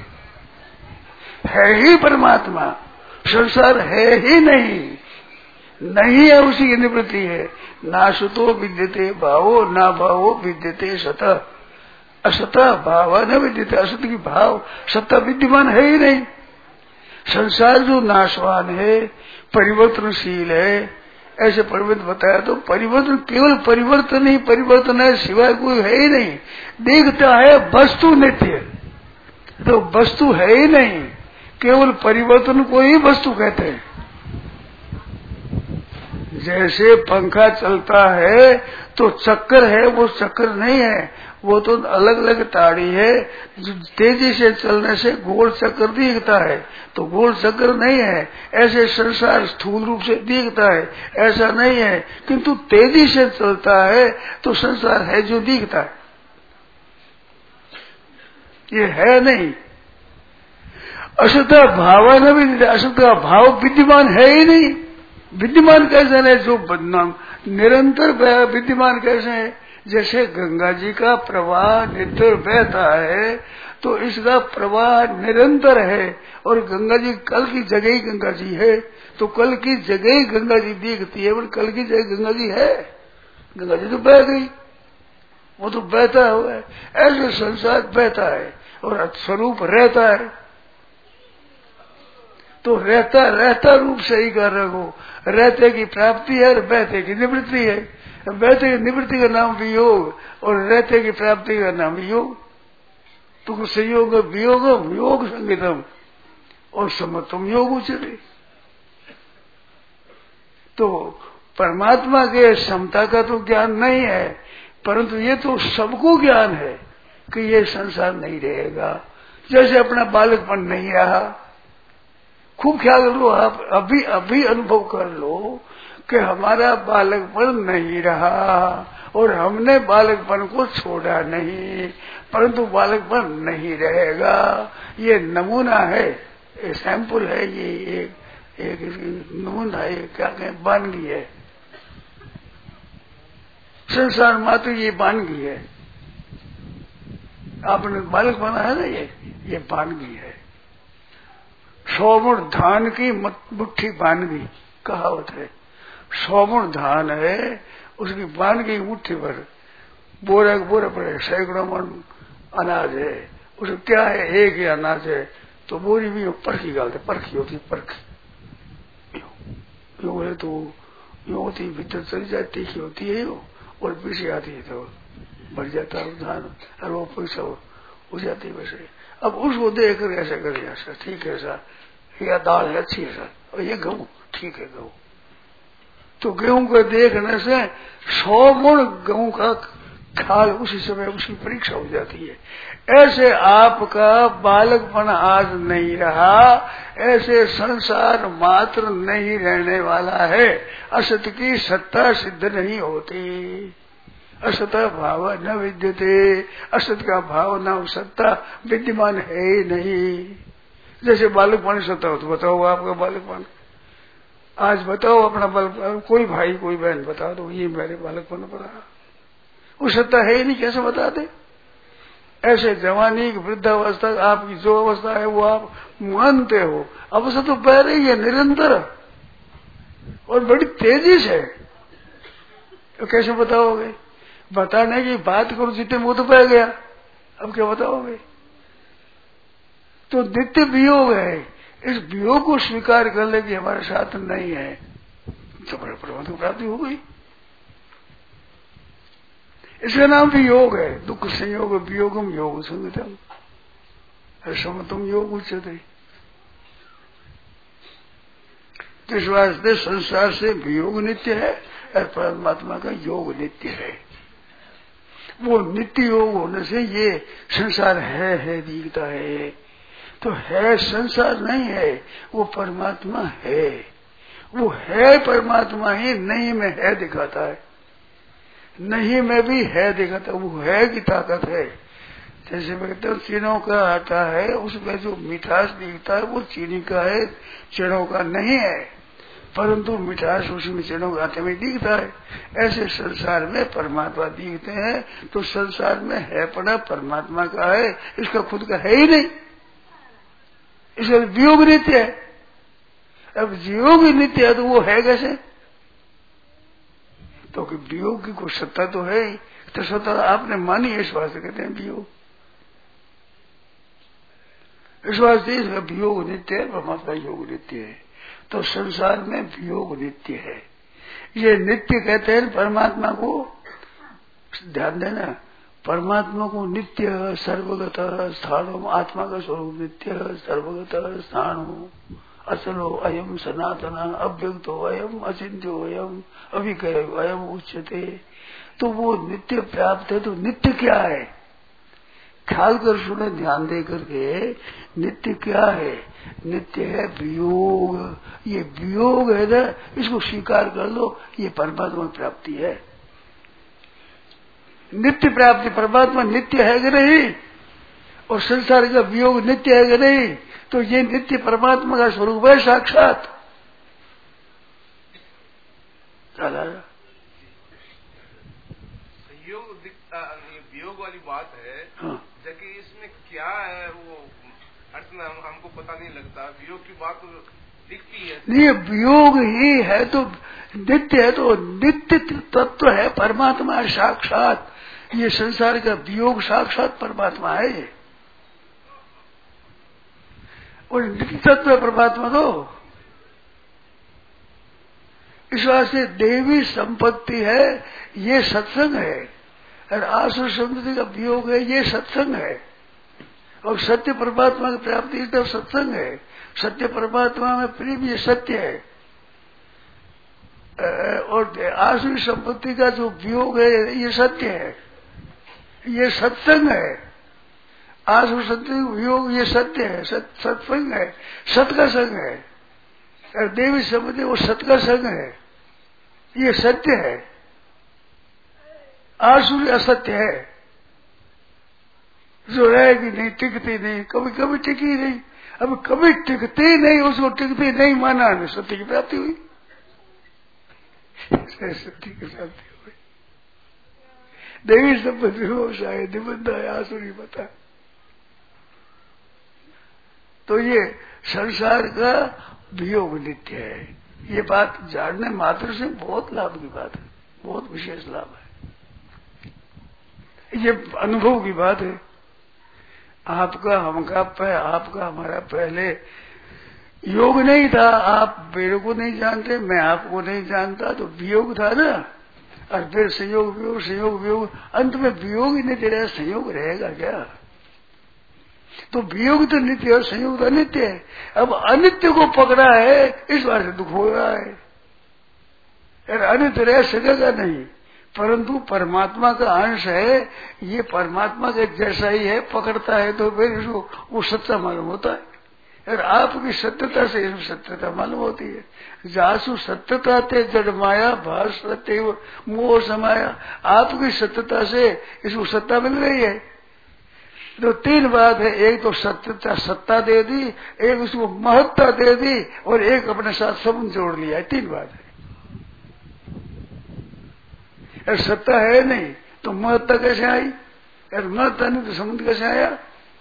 है ही परमात्मा, संसार है ही नहीं है, उसी की निवृत्ति है। ना सुतो विद्यते भावो, ना भावो विद्यते सतः, असता भाव न विद्यते, असत की भाव सत्ता विद्यमान है ही नहीं। संसार जो नाशवान है, परिवर्तनशील है, ऐसे परिवर्तन बताया। तो परिवर्तन केवल परिवर्तन ही परिवर्तन है, सिवाय कोई है ही नहीं। देखता है वस्तु नित्य, तो वस्तु है ही नहीं, केवल परिवर्तन को ही वस्तु कहते हैं। जैसे पंखा चलता है तो चक्कर है, वो चक्कर नहीं है, वो तो अलग अलग ताड़ी है, जो तेजी से चलने से गोल चक्कर दिखता है, तो गोल चक्कर नहीं है। ऐसे संसार स्थूल रूप से दिखता है, ऐसा नहीं है, किंतु तेजी से चलता है तो संसार है जो दिखता है, ये है नहीं। असत भाव भी, असत का भाव विद्यमान है ही नहीं। विद्यमान कैसे है? जो बदनाम निरंतर विद्यमान कैसे है? जैसे गंगा जी का प्रवाह निरंतर बहता है, तो इसका प्रवाह निरंतर है, और गंगा जी कल की जगह ही गंगा जी है, तो कल की जगह ही गंगा जी दिखती है, पर कल की जगह गंगा जी है, गंगा जी तो बह गई, वो तो बहता हुआ है। ऐसे संसार बहता है और स्वरूप रहता है, तो रहता रहता रूप से ही कर रखो। रहते की प्राप्ति है और बहते की निवृत्ति है। बहते की निवृत्ति का नाम वियोग, और रहते की प्राप्ति का नाम योग। तो संयोग वियोगम योग संगीतम और समत्वम योग उच्चते। तो परमात्मा के समता का तो ज्ञान नहीं है, परंतु ये तो सबको ज्ञान है कि ये संसार नहीं रहेगा। जैसे अपना बालकपन नहीं रहा, खूब ख्याल लो, आप अभी अभी अनुभव कर लो कि हमारा बालकपन नहीं रहा, और हमने बालकपन को छोड़ा नहीं, परंतु बालकपन नहीं रहेगा। ये नमूना है, ये सैंपल है, ये एक इसकी नून है, क्या कहें, बानगी है। संसार मात्र ये बानगी है। आपने बालक बना है ना, ये बानगी है। 100 मुठ धान की मुट्ठी बानगी, कहावत है। 100 मुठ धान है, उसकी बानगी मुट्ठी भर, बोरे बोरे पड़े, सैकड़ों मन अनाज है, उसमें क्या है, एक ही अनाज है, तो बोरी भी परखी डालते, परखी होती, परखी यूं बोले तो यूं होती, भीतर चली जाती, तीखी होती है वो, और पीछे आती है तो बढ़ जाता है धान, और वो पैसा हो जाती है वैसे। अब उसको देख कर ऐसा कर, ऐसा ठीक है सर, यह दाल है अच्छी है सर, और ये गेहूं ठीक है गेहूं, तो गेहूं को देखने से 100 मुड़ गेहूं का खाल उसी समय उसकी परीक्षा हो जाती है। ऐसे आपका बालकपन आज नहीं रहा, ऐसे संसार मात्र नहीं रहने वाला है। असत की सत्ता सिद्ध नहीं होती, असत भाव न विद्यते, असत का भाव न सत्ता विद्यमान है ही नहीं। जैसे बालकपन सत्ता हो, तो बताओ आपका बालकपन, आज बताओ अपना बालकपन, कोई भाई कोई बहन बताओ तो ये मेरे बालकपन पड़ा, वो सत्ता है ही नहीं, कैसे बताते। ऐसे जवानी की वृद्धावस्था, आपकी जो अवस्था है वो आप मानते हो, अवस्था तो बह रही है निरंतर और बड़ी तेजी से, तो कैसे बताओगे। बताने की बात करो जितने मुंह तो बह गया, अब क्या बताओगे। तो नित्य वियोग है, इस वियोग को स्वीकार कर ले कि हमारे साथ नहीं है, तो बड़े परमात्मा की प्राप्ति हो गई। इसका नाम भी योग है। दुख संयोग वियोगम योग संगतम समतम योग उच्चते। तो इस वास्ते संसार से वियोग नित्य है और परमात्मा का योग नित्य है। वो नित्य योग होने से ये संसार है दिखता है, तो है संसार नहीं है, वो परमात्मा है। वो है परमात्मा ही नहीं में है दिखाता है, नहीं में भी है दिखाता, वो है की ताकत है। जैसे मैं कहता हूँ चीनों का आटा है, उसमें जो मिठास दिखता है वो चीनी का है, चीनों का नहीं है, परंतु मिठास उसमें चीनों के आटे में दिखता है। ऐसे संसार में परमात्मा दिखते हैं, तो संसार में है पड़ा परमात्मा का है, इसका खुद का है ही नहीं, इसका वियोग नित्य है। अब वियोग ही नित्य है तो वो है कैसे, तो कि वियोग की कोई सत्ता तो है ही, तो सत्ता आपने मानी है, इस वास्ते कहते हैं वियोग। इस वास्ते इसका वियोग नित्य है, परमात्मा योग नित्य है। तो संसार में वियोग नित्य है, ये नित्य कहते हैं परमात्मा को। ध्यान देना, परमात्मा को नित्य सर्वगत स्थान, आत्मा का स्वरूप नित्य सर्वगत स्थान अचलो अयम सनातन अव्यक्तो अयम अचिंत्यो अयम अविकय अयम उच्यते। तो वो नित्य प्राप्त है। तो नित्य क्या है, ख्याल कर सुने, ध्यान दे करके, नित्य क्या है। नित्य है वियोग। ये वियोग है ना, इसको स्वीकार कर लो, ये परमात्मा प्राप्ति है। नित्य प्राप्ति, परमात्मा नित्य है कि नहीं, और संसार का वियोग नित्य है कि नहीं, तो ये नित्य परमात्मा का स्वरूप है साक्षात। योग दिखता, वियोग वाली बात है। हाँ। जबकि इसमें क्या है वो अर्थ में हमको पता नहीं लगता। वियोग की बात तो दिखती है, नहीं वियोग ही है तो नित्य है, तो नित्य तत्व है परमात्मा साक्षात। ये संसार का वियोग साक्षात परमात्मा है ये, और नित्य तत्व है परमात्मा। तो इस वास्ते देवी संपत्ति है, ये सत्संग है, और आसुर संपत्ति का वियोग है, ये सत्संग है। और सत्य परमात्मा की प्राप्ति तो सत्संग है। सत्य परमात्मा में प्रेम ये सत्य है, और आसुरी संपत्ति का जो वियोग है ये सत्य है, ये सत्संग है। आसुरी संपत्ति वियोग ये सत्य है, सत्संग है, सत का संग है। और देवी संपत्ति वो सत का संग है, ये सत्य है। आसुरी असत्य है, जो रहेगी नहीं, टिकती नहीं, कभी कभी टिकी नहीं। अब कभी टिकते नहीं, उसको टिकते नहीं माना, सत्य की प्राप्ति हुई। सत्य की प्राप्ति हुई। देवी संपत्ति व्यवसाय निबंध है आसुरी बता। तो ये संसार का वियोग नित्य है। ये बात जानने मात्र से बहुत लाभ की बात है, बहुत विशेष लाभ है। ये अनुभव की बात है। आपका हमारा पहले योग नहीं था। आप मेरे को नहीं जानते, मैं आपको नहीं जानता, तो वियोग था ना। और फिर संयोग वियोग, संयोग वियोग, अंत में वियोग ही नहीं रहा, संयोग रहेगा क्या? तो वियोग तो नित्य है, संयोग तो अनित्य है। अब अनित्य को पकड़ा है, इस बार से दुख हो रहा है। यार अनित्य रह सकेगा नहीं, परंतु परमात्मा का अंश है, ये परमात्मा के जैसा ही है, पकड़ता है तो फिर इसको वो सत्ता मालूम होता है। और आपकी सत्यता से इसमें सत्यता मालूम होती है। जासु सत्यता ते जड़ माया भास सत्य मोह समाया। आपकी सत्यता से इसको सत्ता मिल रही है। तो तीन बात है, एक तो सत्यता सत्ता दे दी, एक उसको महत्ता दे दी, और एक अपने साथ संबंध जोड़ लिया है। तीन बात है। अगर सत्ता है नहीं तो महत्ता कैसे आई? अगर महत्ता नहीं तो संबंध कैसे आया?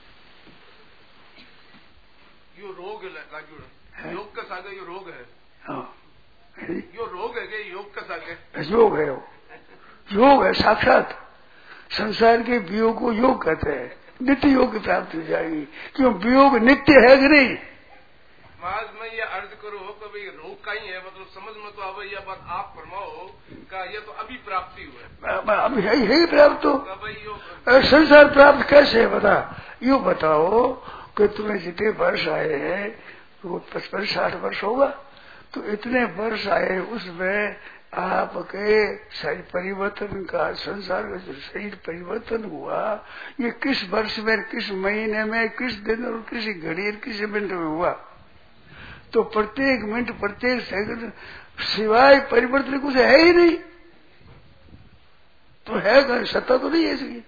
यो रोग है, योग का सागर यो रोग है। हाँ, यो रोग है कि योग का सागर? योग है, वो योग है साक्षात। संसार के वियोग को योग कहते हैं। नित्य योग की प्राप्ति हो जाएगी। क्यों? वियोग नित्य है कि नहीं? महाराज मैं ये अर्ज करो कि भाई रोग का ही है, मतलब समझ में तो अब यह बात आप फरमाओ का ये तो अभी प्राप्ति हुआ है। अभी है प्राप्त हो। भाई संसार प्राप्त कैसे है बता? यूँ बताओ कि तुम्हें जितने वर्ष आए हैं, वो 55-60 वर्ष होगा, तो इतने वर्ष आए, उसमें आपके शरीर परिवर्तन का, संसार का जो शरीर परिवर्तन हुआ, ये किस वर्ष में, किस महीने में, किस दिन और किसी घड़ी, किसी मिनट में हुआ? तो प्रत्येक मिनट, प्रत्येक सेकंड सिवाय परिवर्तन कुछ है ही नहीं। तो है सत्ता तो नहीं है इसकी।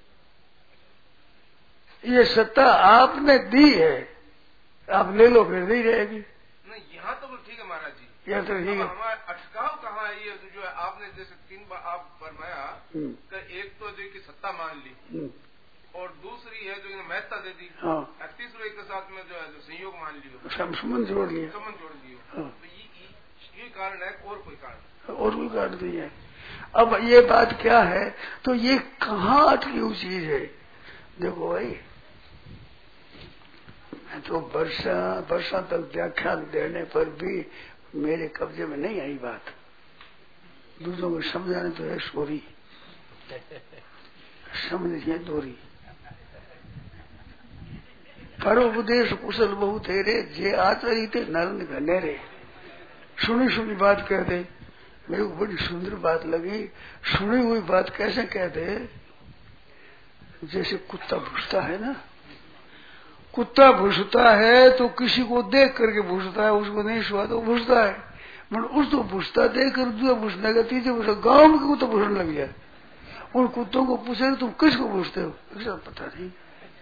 ये सत्ता आपने दी है, आप ले लो, फिर नहीं रहेगी। नहीं, यहाँ तो ठीक है महाराज जी, यह तो ठीक है। हमारा अटकाव कहाँ है? ये जो है आपने जैसे 3 बार आप फरमाया कि एक तो जो की सत्ता मान ली, और दूसरी है जो महत्ता दे दी, और तीसरे के साथ में जो है जो संयोग मान लियो, संबंध जोड़ लिया, संबंध जोड़ लियो। तो ये कारण है, और कोई कारण? और कोई कारण नहीं है। अब ये बात क्या है? तो ये कहाँ अटकी हुई चीज है? देखो भाई, तो वर्षा तक व्याख्यान देने पर भी मेरे कब्जे में नहीं आई बात। दूसरों को समझाने तो है सोरी, समझिए दोरी। पर उपदेश कुशल बहु तेरे, जे आचरित नरन घनेरे। सुनी बात कहते, मेरे को बड़ी सुंदर बात लगी। सुनी हुई बात कैसे कहते? जैसे कुत्ता भूसता है ना, कुत्ता भूसता है तो किसी को देख करके भूसता है, उसको नहीं सुहा तो भूसता है। मतलब उसको भूसता देख कर दूसरा भूसने का, तीसरे भूसा, गाँव में कुत्ता भूसने लग गया। उन कुत्तों को पूछे तुम किसको भूसते हो? ऐसा पता नहीं।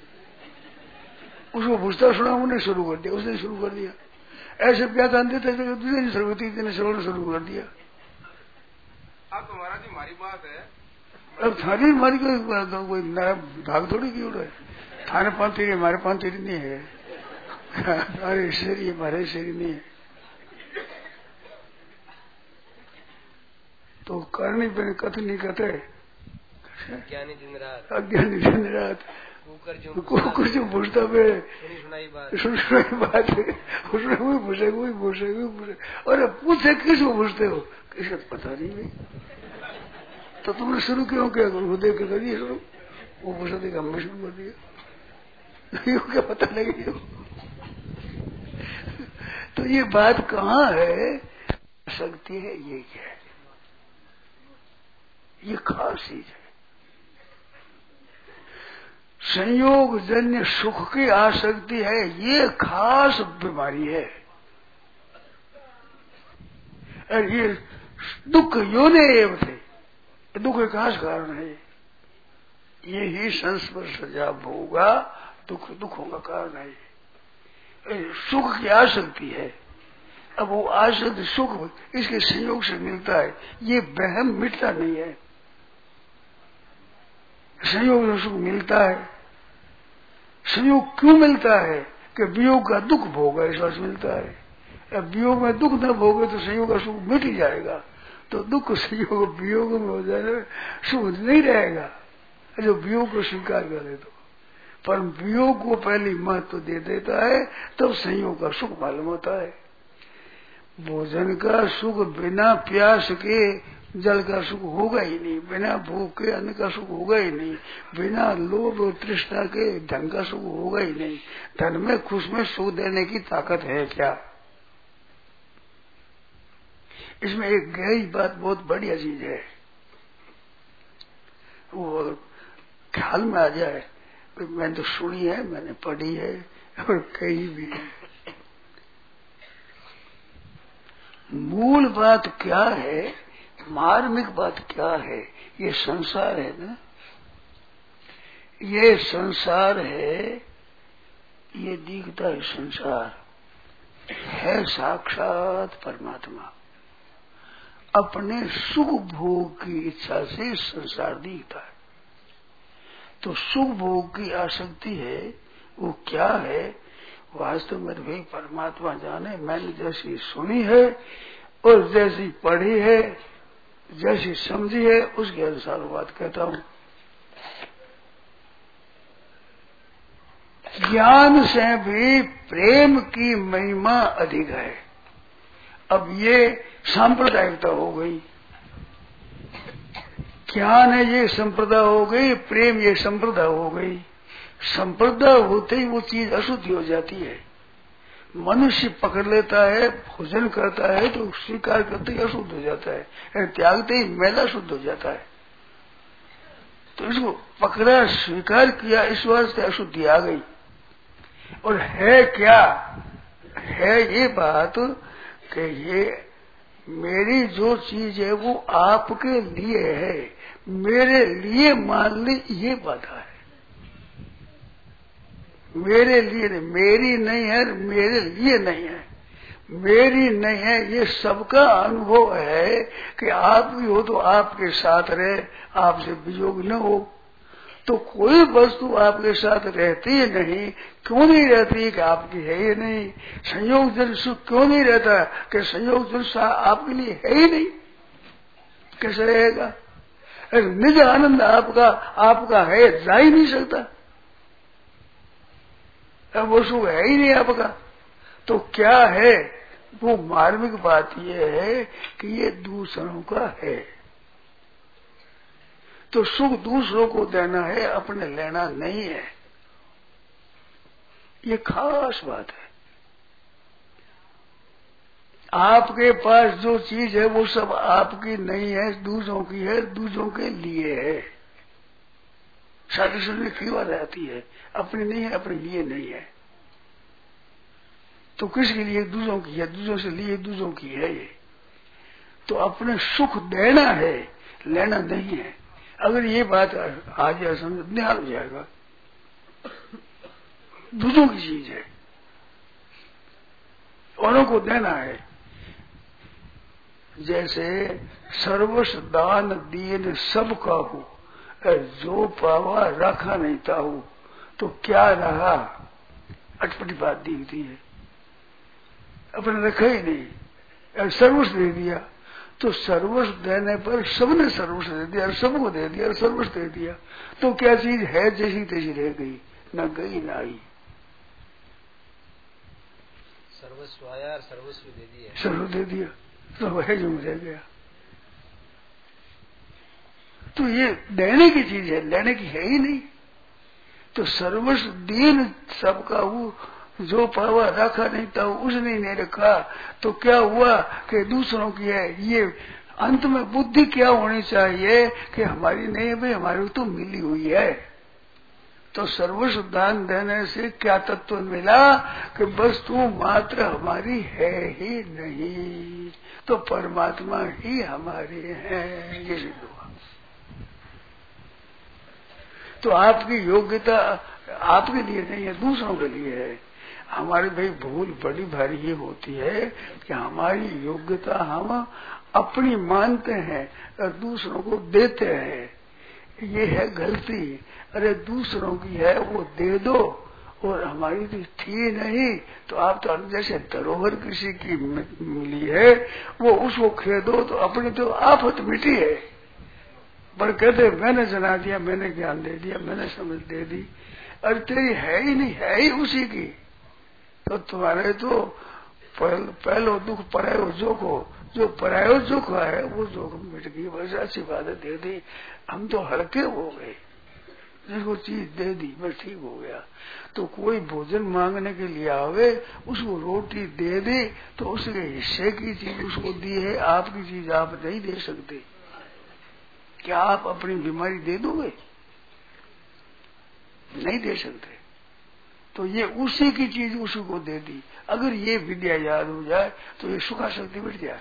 उसको भूसता सुना, उन्हें शुरू कर दिया, उसने शुरू कर दिया। ऐसे व्याख्यान देते दूसरे ने शुरू कर दिया। अब तो महाराज जी हमारी बात है, अब थारी हमारी कोई नया भाग थोड़ी की उड़ा है। थाने पान तेरी, हमारे पान तेरी नहीं है। अरे शरीर हमारे शरीर नहीं है। तो करनी पे कथ नहीं कहते, अज्ञानी दिन रात कुकर जो पूछता पे सुनाई बात है, उसने वही पूछे। अरे पूछे किसको पूछते हो? किसे पता नहीं भाई। तो तुमने शुरू क्यों किया? वो देख के करिए शुरू, वो पूछा देखा, हमने शुरू कर दिया। क्या पता लगी हो? तो ये बात कहाँ है? शक्ति है, ये क्या है? ये खास चीज है। संयोग जन्य सुख की आसक्ति है, ये खास बीमारी है। और ये दुख योने एव थे, दुख एक खास कारण है। ये ही संस्पर्श जब होगा दुखों का कारण है। सुख की आसक्ति है। अब वो आसक्ति सुख इसके संयोग से मिलता है, ये वहम मिटता नहीं है। संयोग से सुख मिलता है। संयोग क्यों मिलता है कि वियोग का दुख भोग है, इस वजह से मिलता है। अब वियोग में दुख न भोगे तो संयोग का सुख मिट ही जाएगा। तो दुख संयोग वियोग में हो जाए सुख नहीं रहेगा जो वियोग को स्वीकार करे तो। पर वियोग को पहले महत्व दे देता है तब संयोग का सुख मालूम होता है। भोजन का सुख बिना प्यास के जल का सुख होगा ही नहीं, बिना भूख के अन्न का सुख होगा ही नहीं, बिना लोभ और तृष्णा के धन का सुख होगा ही नहीं। धन में खुश में सुख देने की ताकत है क्या? इसमें एक गहरी बात बहुत बढ़िया चीज है, वो ख्याल में आ जाए। मैंने तो सुनी है, मैंने पढ़ी है और कही भी है। मूल बात क्या है, मार्मिक बात क्या है? ये संसार है ना, ये संसार है, ये दिखता है संसार है साक्षात परमात्मा। अपने सुख भोग की इच्छा से संसार दिखता है। तो सुख भोग की आसक्ति है, वो क्या है? वास्तव में भाई परमात्मा जाने। मैंने जैसी सुनी है और जैसी पढ़ी है, जैसी समझी है, उसके अनुसार बात कहता हूँ। ज्ञान से भी प्रेम की महिमा अधिक है। अब ये सांप्रदायिकता हो गई। ज्ञान है ये संप्रदा हो गई, प्रेम ये संप्रदा हो गई। संप्रदा होते ही वो चीज अशुद्धि हो जाती है। मनुष्य पकड़ लेता है, भोजन करता है तो स्वीकार करते ही अशुद्ध हो जाता है, त्यागते ही मैला शुद्ध हो जाता है। तो इसको पकड़ा, स्वीकार किया, इस वास्ते अशुद्धि आ गई। और है क्या? है ये बात कि ये मेरी जो चीज है वो आपके लिए है, मेरे लिए मान ली, ये बाधा है। मेरे लिए नहीं, मेरी नहीं है, मेरे लिए नहीं है, मेरी नहीं है। ये सबका अनुभव है कि आप भी हो तो आपके साथ रहे, आपसे वियोग न हो। तो कोई वस्तु आपके साथ रहती ही नहीं। क्यों नहीं रहती? कि आपकी है ही नहीं। संयोग जन सुख क्यों नहीं रहता? कि संयोग जन आपके लिए है ही नहीं। कैसे रहेगा? निज आनंद आपका है, जा ही नहीं सकता। अब वो सुख है ही नहीं आपका। तो क्या है? वो मार्मिक बात यह है कि ये दूसरों का है। तो सुख दूसरों को देना है, अपने लेना नहीं है। ये खास बात है। आपके पास जो चीज है वो सब आपकी नहीं है, दूसरों की है, दूसरों के लिए है। शादी सुनने की बात आती है, अपनी नहीं है, अपने लिए नहीं है। तो किसके लिए? दूसरों की है, दूसरों से लिए दूसरों की है ये। तो अपने सुख देना है, लेना नहीं है। अगर ये बात आ जाए समझ, ध्यान हो जाएगा। दूसरों की चीज है, औरों को देना है। जैसे सर्वस्व दान दीन सब काहू, जो पावा रखा नहीं ताहू। तो क्या रहा? अटपटी बात दिखती है, अपने रखा ही नहीं, सर्वस्व दे दिया। तो सर्वस्व देने पर सबने सर्वस्व दे दिया, सबको दे दिया, सर्वस्व दे दिया। तो क्या चीज है? जैसी तैसी रह गई, न गई न आई। सर्वस्व आया और सर्वस्व दे दिया, सर्व दे दिया, सब है जो रह गया। तो ये देने की चीज है, लेने की है ही नहीं। तो सर्वस्व दीन सबका वो जो पावा रखा नहीं था उसने नहीं रखा। तो क्या हुआ कि दूसरों की है। ये अंत में बुद्धि क्या होनी चाहिए कि हमारी नहीं है भाई, हमारी तो मिली हुई है। तो सर्वस्व दान देने से क्या तत्व मिला कि वस्तु मात्र हमारी है ही नहीं, तो परमात्मा ही हमारे हैं, ये सिद्ध हुआ। तो आपकी योग्यता आपके लिए नहीं है, दूसरों के लिए है। हमारी भाई भूल बड़ी भारी ये होती है कि हमारी योग्यता हम अपनी मानते हैं और दूसरों को देते हैं, ये है गलती। अरे दूसरों की है वो दे दो, और हमारी तो थी नहीं, तो आप तो जैसे धरोहर किसी की मिली है वो उसको खेदो तो अपनी तो आफत मिटी है। पर कहते मैंने जना दिया, मैंने ज्ञान दे दिया, मैंने समझ दे दी, अरे तेरी है ही नहीं, है ही उसी की। तो तुम्हारे तो पहलो दुख परायो जोखो, जो परायो जोख है वो जोख मिट गई, बस अच्छी बात है, दे दी। हम तो हल्के हो गए, जिसको चीज दे दी बस ठीक हो गया। तो कोई भोजन मांगने के लिए आवे, उसको रोटी दे दी तो उसके हिस्से की चीज उसको दी है, आपकी चीज आप नहीं दे सकते। क्या आप अपनी बीमारी दे दोगे? नहीं दे सकते। तो ये उसी की चीज उसी को दे दी। अगर ये विद्या याद हो जाए तो ये सुखा शक्ति मिट जाए।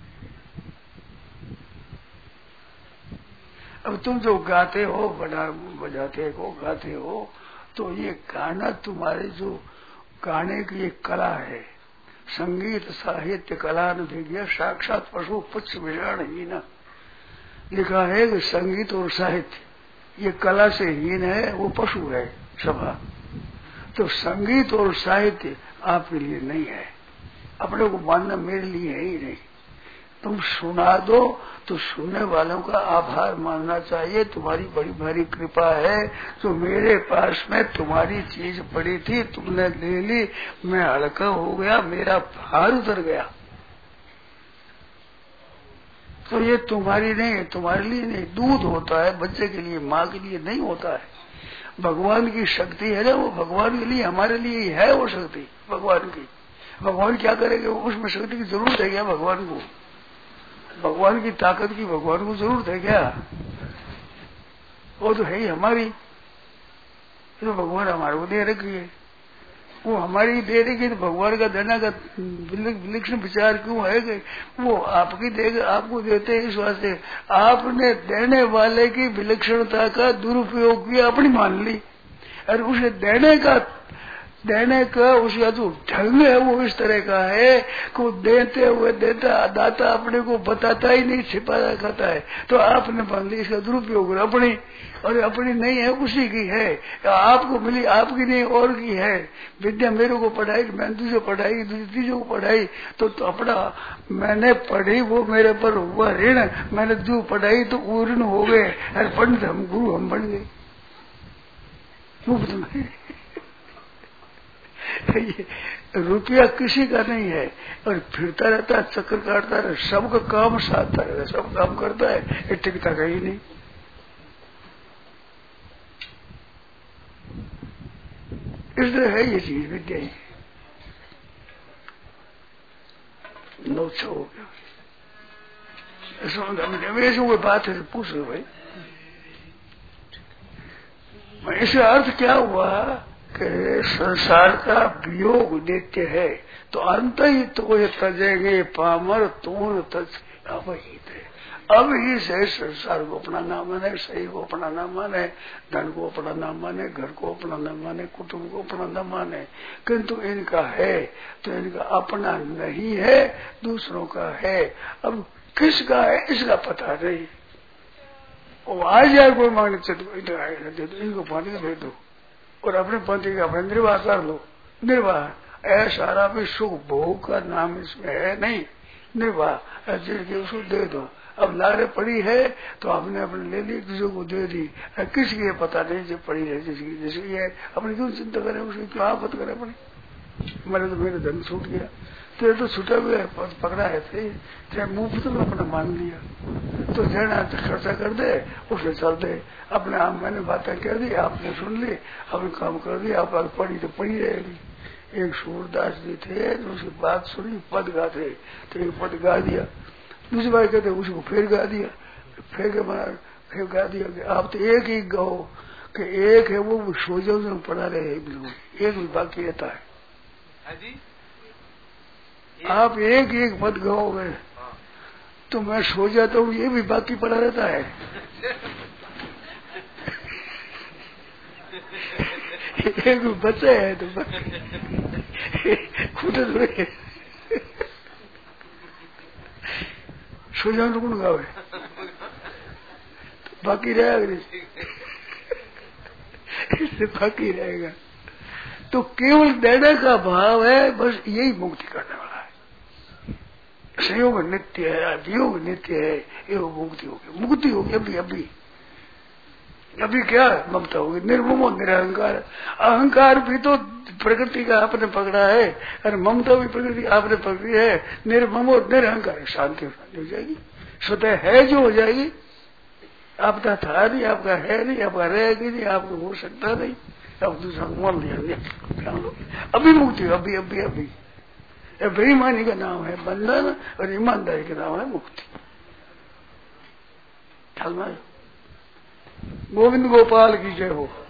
अब तुम जो गाते हो, बजाते हो, गाते हो, तो ये गाना तुम्हारे जो गाने की एक कला है, संगीत साहित्य कला न भेजिए साक्षात पशु पुच्छ विषाण ही न। लिखा है कि संगीत और साहित्य ये कला से हीन है, वो पशु है सभा। तो संगीत और साहित्य आपके लिए नहीं है, अपने को मानना मेरे लिए है ही नहीं। तुम सुना दो तो सुनने वालों का आभार मानना चाहिए, तुम्हारी बड़ी भारी कृपा है जो मेरे पास में तुम्हारी चीज पड़ी थी, तुमने ले ली, मैं हल्का हो गया, मेरा भार उतर गया। तो ये तुम्हारी नहीं है, तुम्हारे लिए नहीं। दूध होता है बच्चे के लिए, माँ के लिए नहीं होता है। भगवान की शक्ति है ना, वो भगवान के लिए, हमारे लिए है वो शक्ति भगवान की। भगवान क्या करेंगे? उसमें शक्ति की जरूरत है क्या भगवान को? भगवान की ताकत की भगवान को जरूरत है क्या? वो तो है ही हमारी, तो भगवान हमारे को दे रखी है, वो हमारी दे रखी। तो भगवान का देना का विलक्षण विचार क्यों है कि वो आपकी देगा, आपको देते हैं इस वास्ते आपने देने वाले की विलक्षणता का दुरुपयोग किया, अपनी मान ली। और उसे देने का उसका जो ढंग है वो इस तरह का है कि देते हुए दाता अपने को बताता ही नहीं, छिपाया खाता है। तो आपने मान ली, इसका दुरुपयोग अपनी, और अपनी नहीं है, उसी की है। आपको मिली, आपकी नहीं और की है। विद्या मेरे को पढ़ाई, मैंने तुझे पढ़ाई, दूसरी चीजों को पढ़ाई, तो अपना मैंने पढ़ी वो मेरे पर हुआ ऋण, मैंने जो पढ़ाई तो वो ऋण हो गए। अरे पंडित हम गुरु हम बन गए मुफ्त में। रुपया किसी का नहीं है, और फिरता रहता है, चक्कर काटता है, सबका काम साधता रहता, सब काम करता है, ये टिकता कहीं नहीं। इसलिए है ये चीज विद्या ही। नोचा हो गया ऐसा कोई बात है तो पूछ लो भाई। इसका अर्थ क्या हुआ कि संसार का वियोग नित्य है, तो अंत ही तो ये तजेंगे पामर तूण तज अवहित है। अब ही से संसार को अपना ना माने, सही को अपना ना माने, धन को अपना ना माने, घर को अपना ना माने, कुटुंब को अपना ना माने, किंतु इनका है तो इनका अपना नहीं है, दूसरों का है। अब किसका है इसका पता नहीं। वो आ जाए कोई मांगने चलो इधर दे दो, इनको पानी दे दो, और अपने पति का अपने निर्वाह कर लो। निर्वाह ऐसा भी सुख भोग का नाम इसमें है नहीं, निर्वाह जिसकी उसको दे दो। अब लारे पड़ी है तो आपने अपने ले ली, किसी को दे दी, किसी की पता नहीं जो पड़ी है, जिसकी है अपनी क्यों चिंता करें, उसकी क्यों आफत करें अपनी। मैंने तो मेरे धन छूट गया, तेरे तो छूटा हुआ है, पकड़ा है थे, चाहे मुफ्त में अपना मान लिया, तो जरा खर्चा कर दे, उसे चल दे। अपने आप मैंने बातें कह दी, आपने सुन ली, अपने काम कर दिया, आप पढ़ी तो पढ़ी रहेगी। एक सूरदास जी थे, उसकी बात सुनी, पद गाते, तो एक पद गा दिया, दूसरी बार कहते उसको फिर गा दिया, फिर गा दिया कि आप तो एक ही गाओ, कि एक है वो सोजो में पड़ा रहे, बिल्कुल एक भी बाकी रहता है। आप एक एक पद गाओगे तो मैं सो जाता हूँ, ये भी बाकी पड़ा रहता है। एक बचे है तो खुद थोड़े सुजान कौन गावे बाकी रहेगा इससे बाकी रहेगा। तो केवल देने का भाव है, बस यही मुक्ति करने वाला है। संयोग नित्य है, वियोग नित्य है, ये मुक्ति होगी। मुक्ति होगी अभी अभी अभी क्या ममता होगी, निर्ममो निरहंकार। अहंकार भी तो प्रकृति का आपने पकड़ा है और ममता भी प्रकृति आपने पकड़ी है। निर्ममो निरहंकार, शांति हो जाएगी, स्वतः है जो हो जाएगी। आपका था नहीं, आपका है नहीं, आपका रहेगी नहीं, आपको हो सकता नहीं, अब दूसरा मान लिया। अभी मुक्ति, अभी अभी अभी। बेईमानी का नाम है बंधन और ईमानदारी का नाम है मुक्ति। गोविंद गोपाल की जय हो।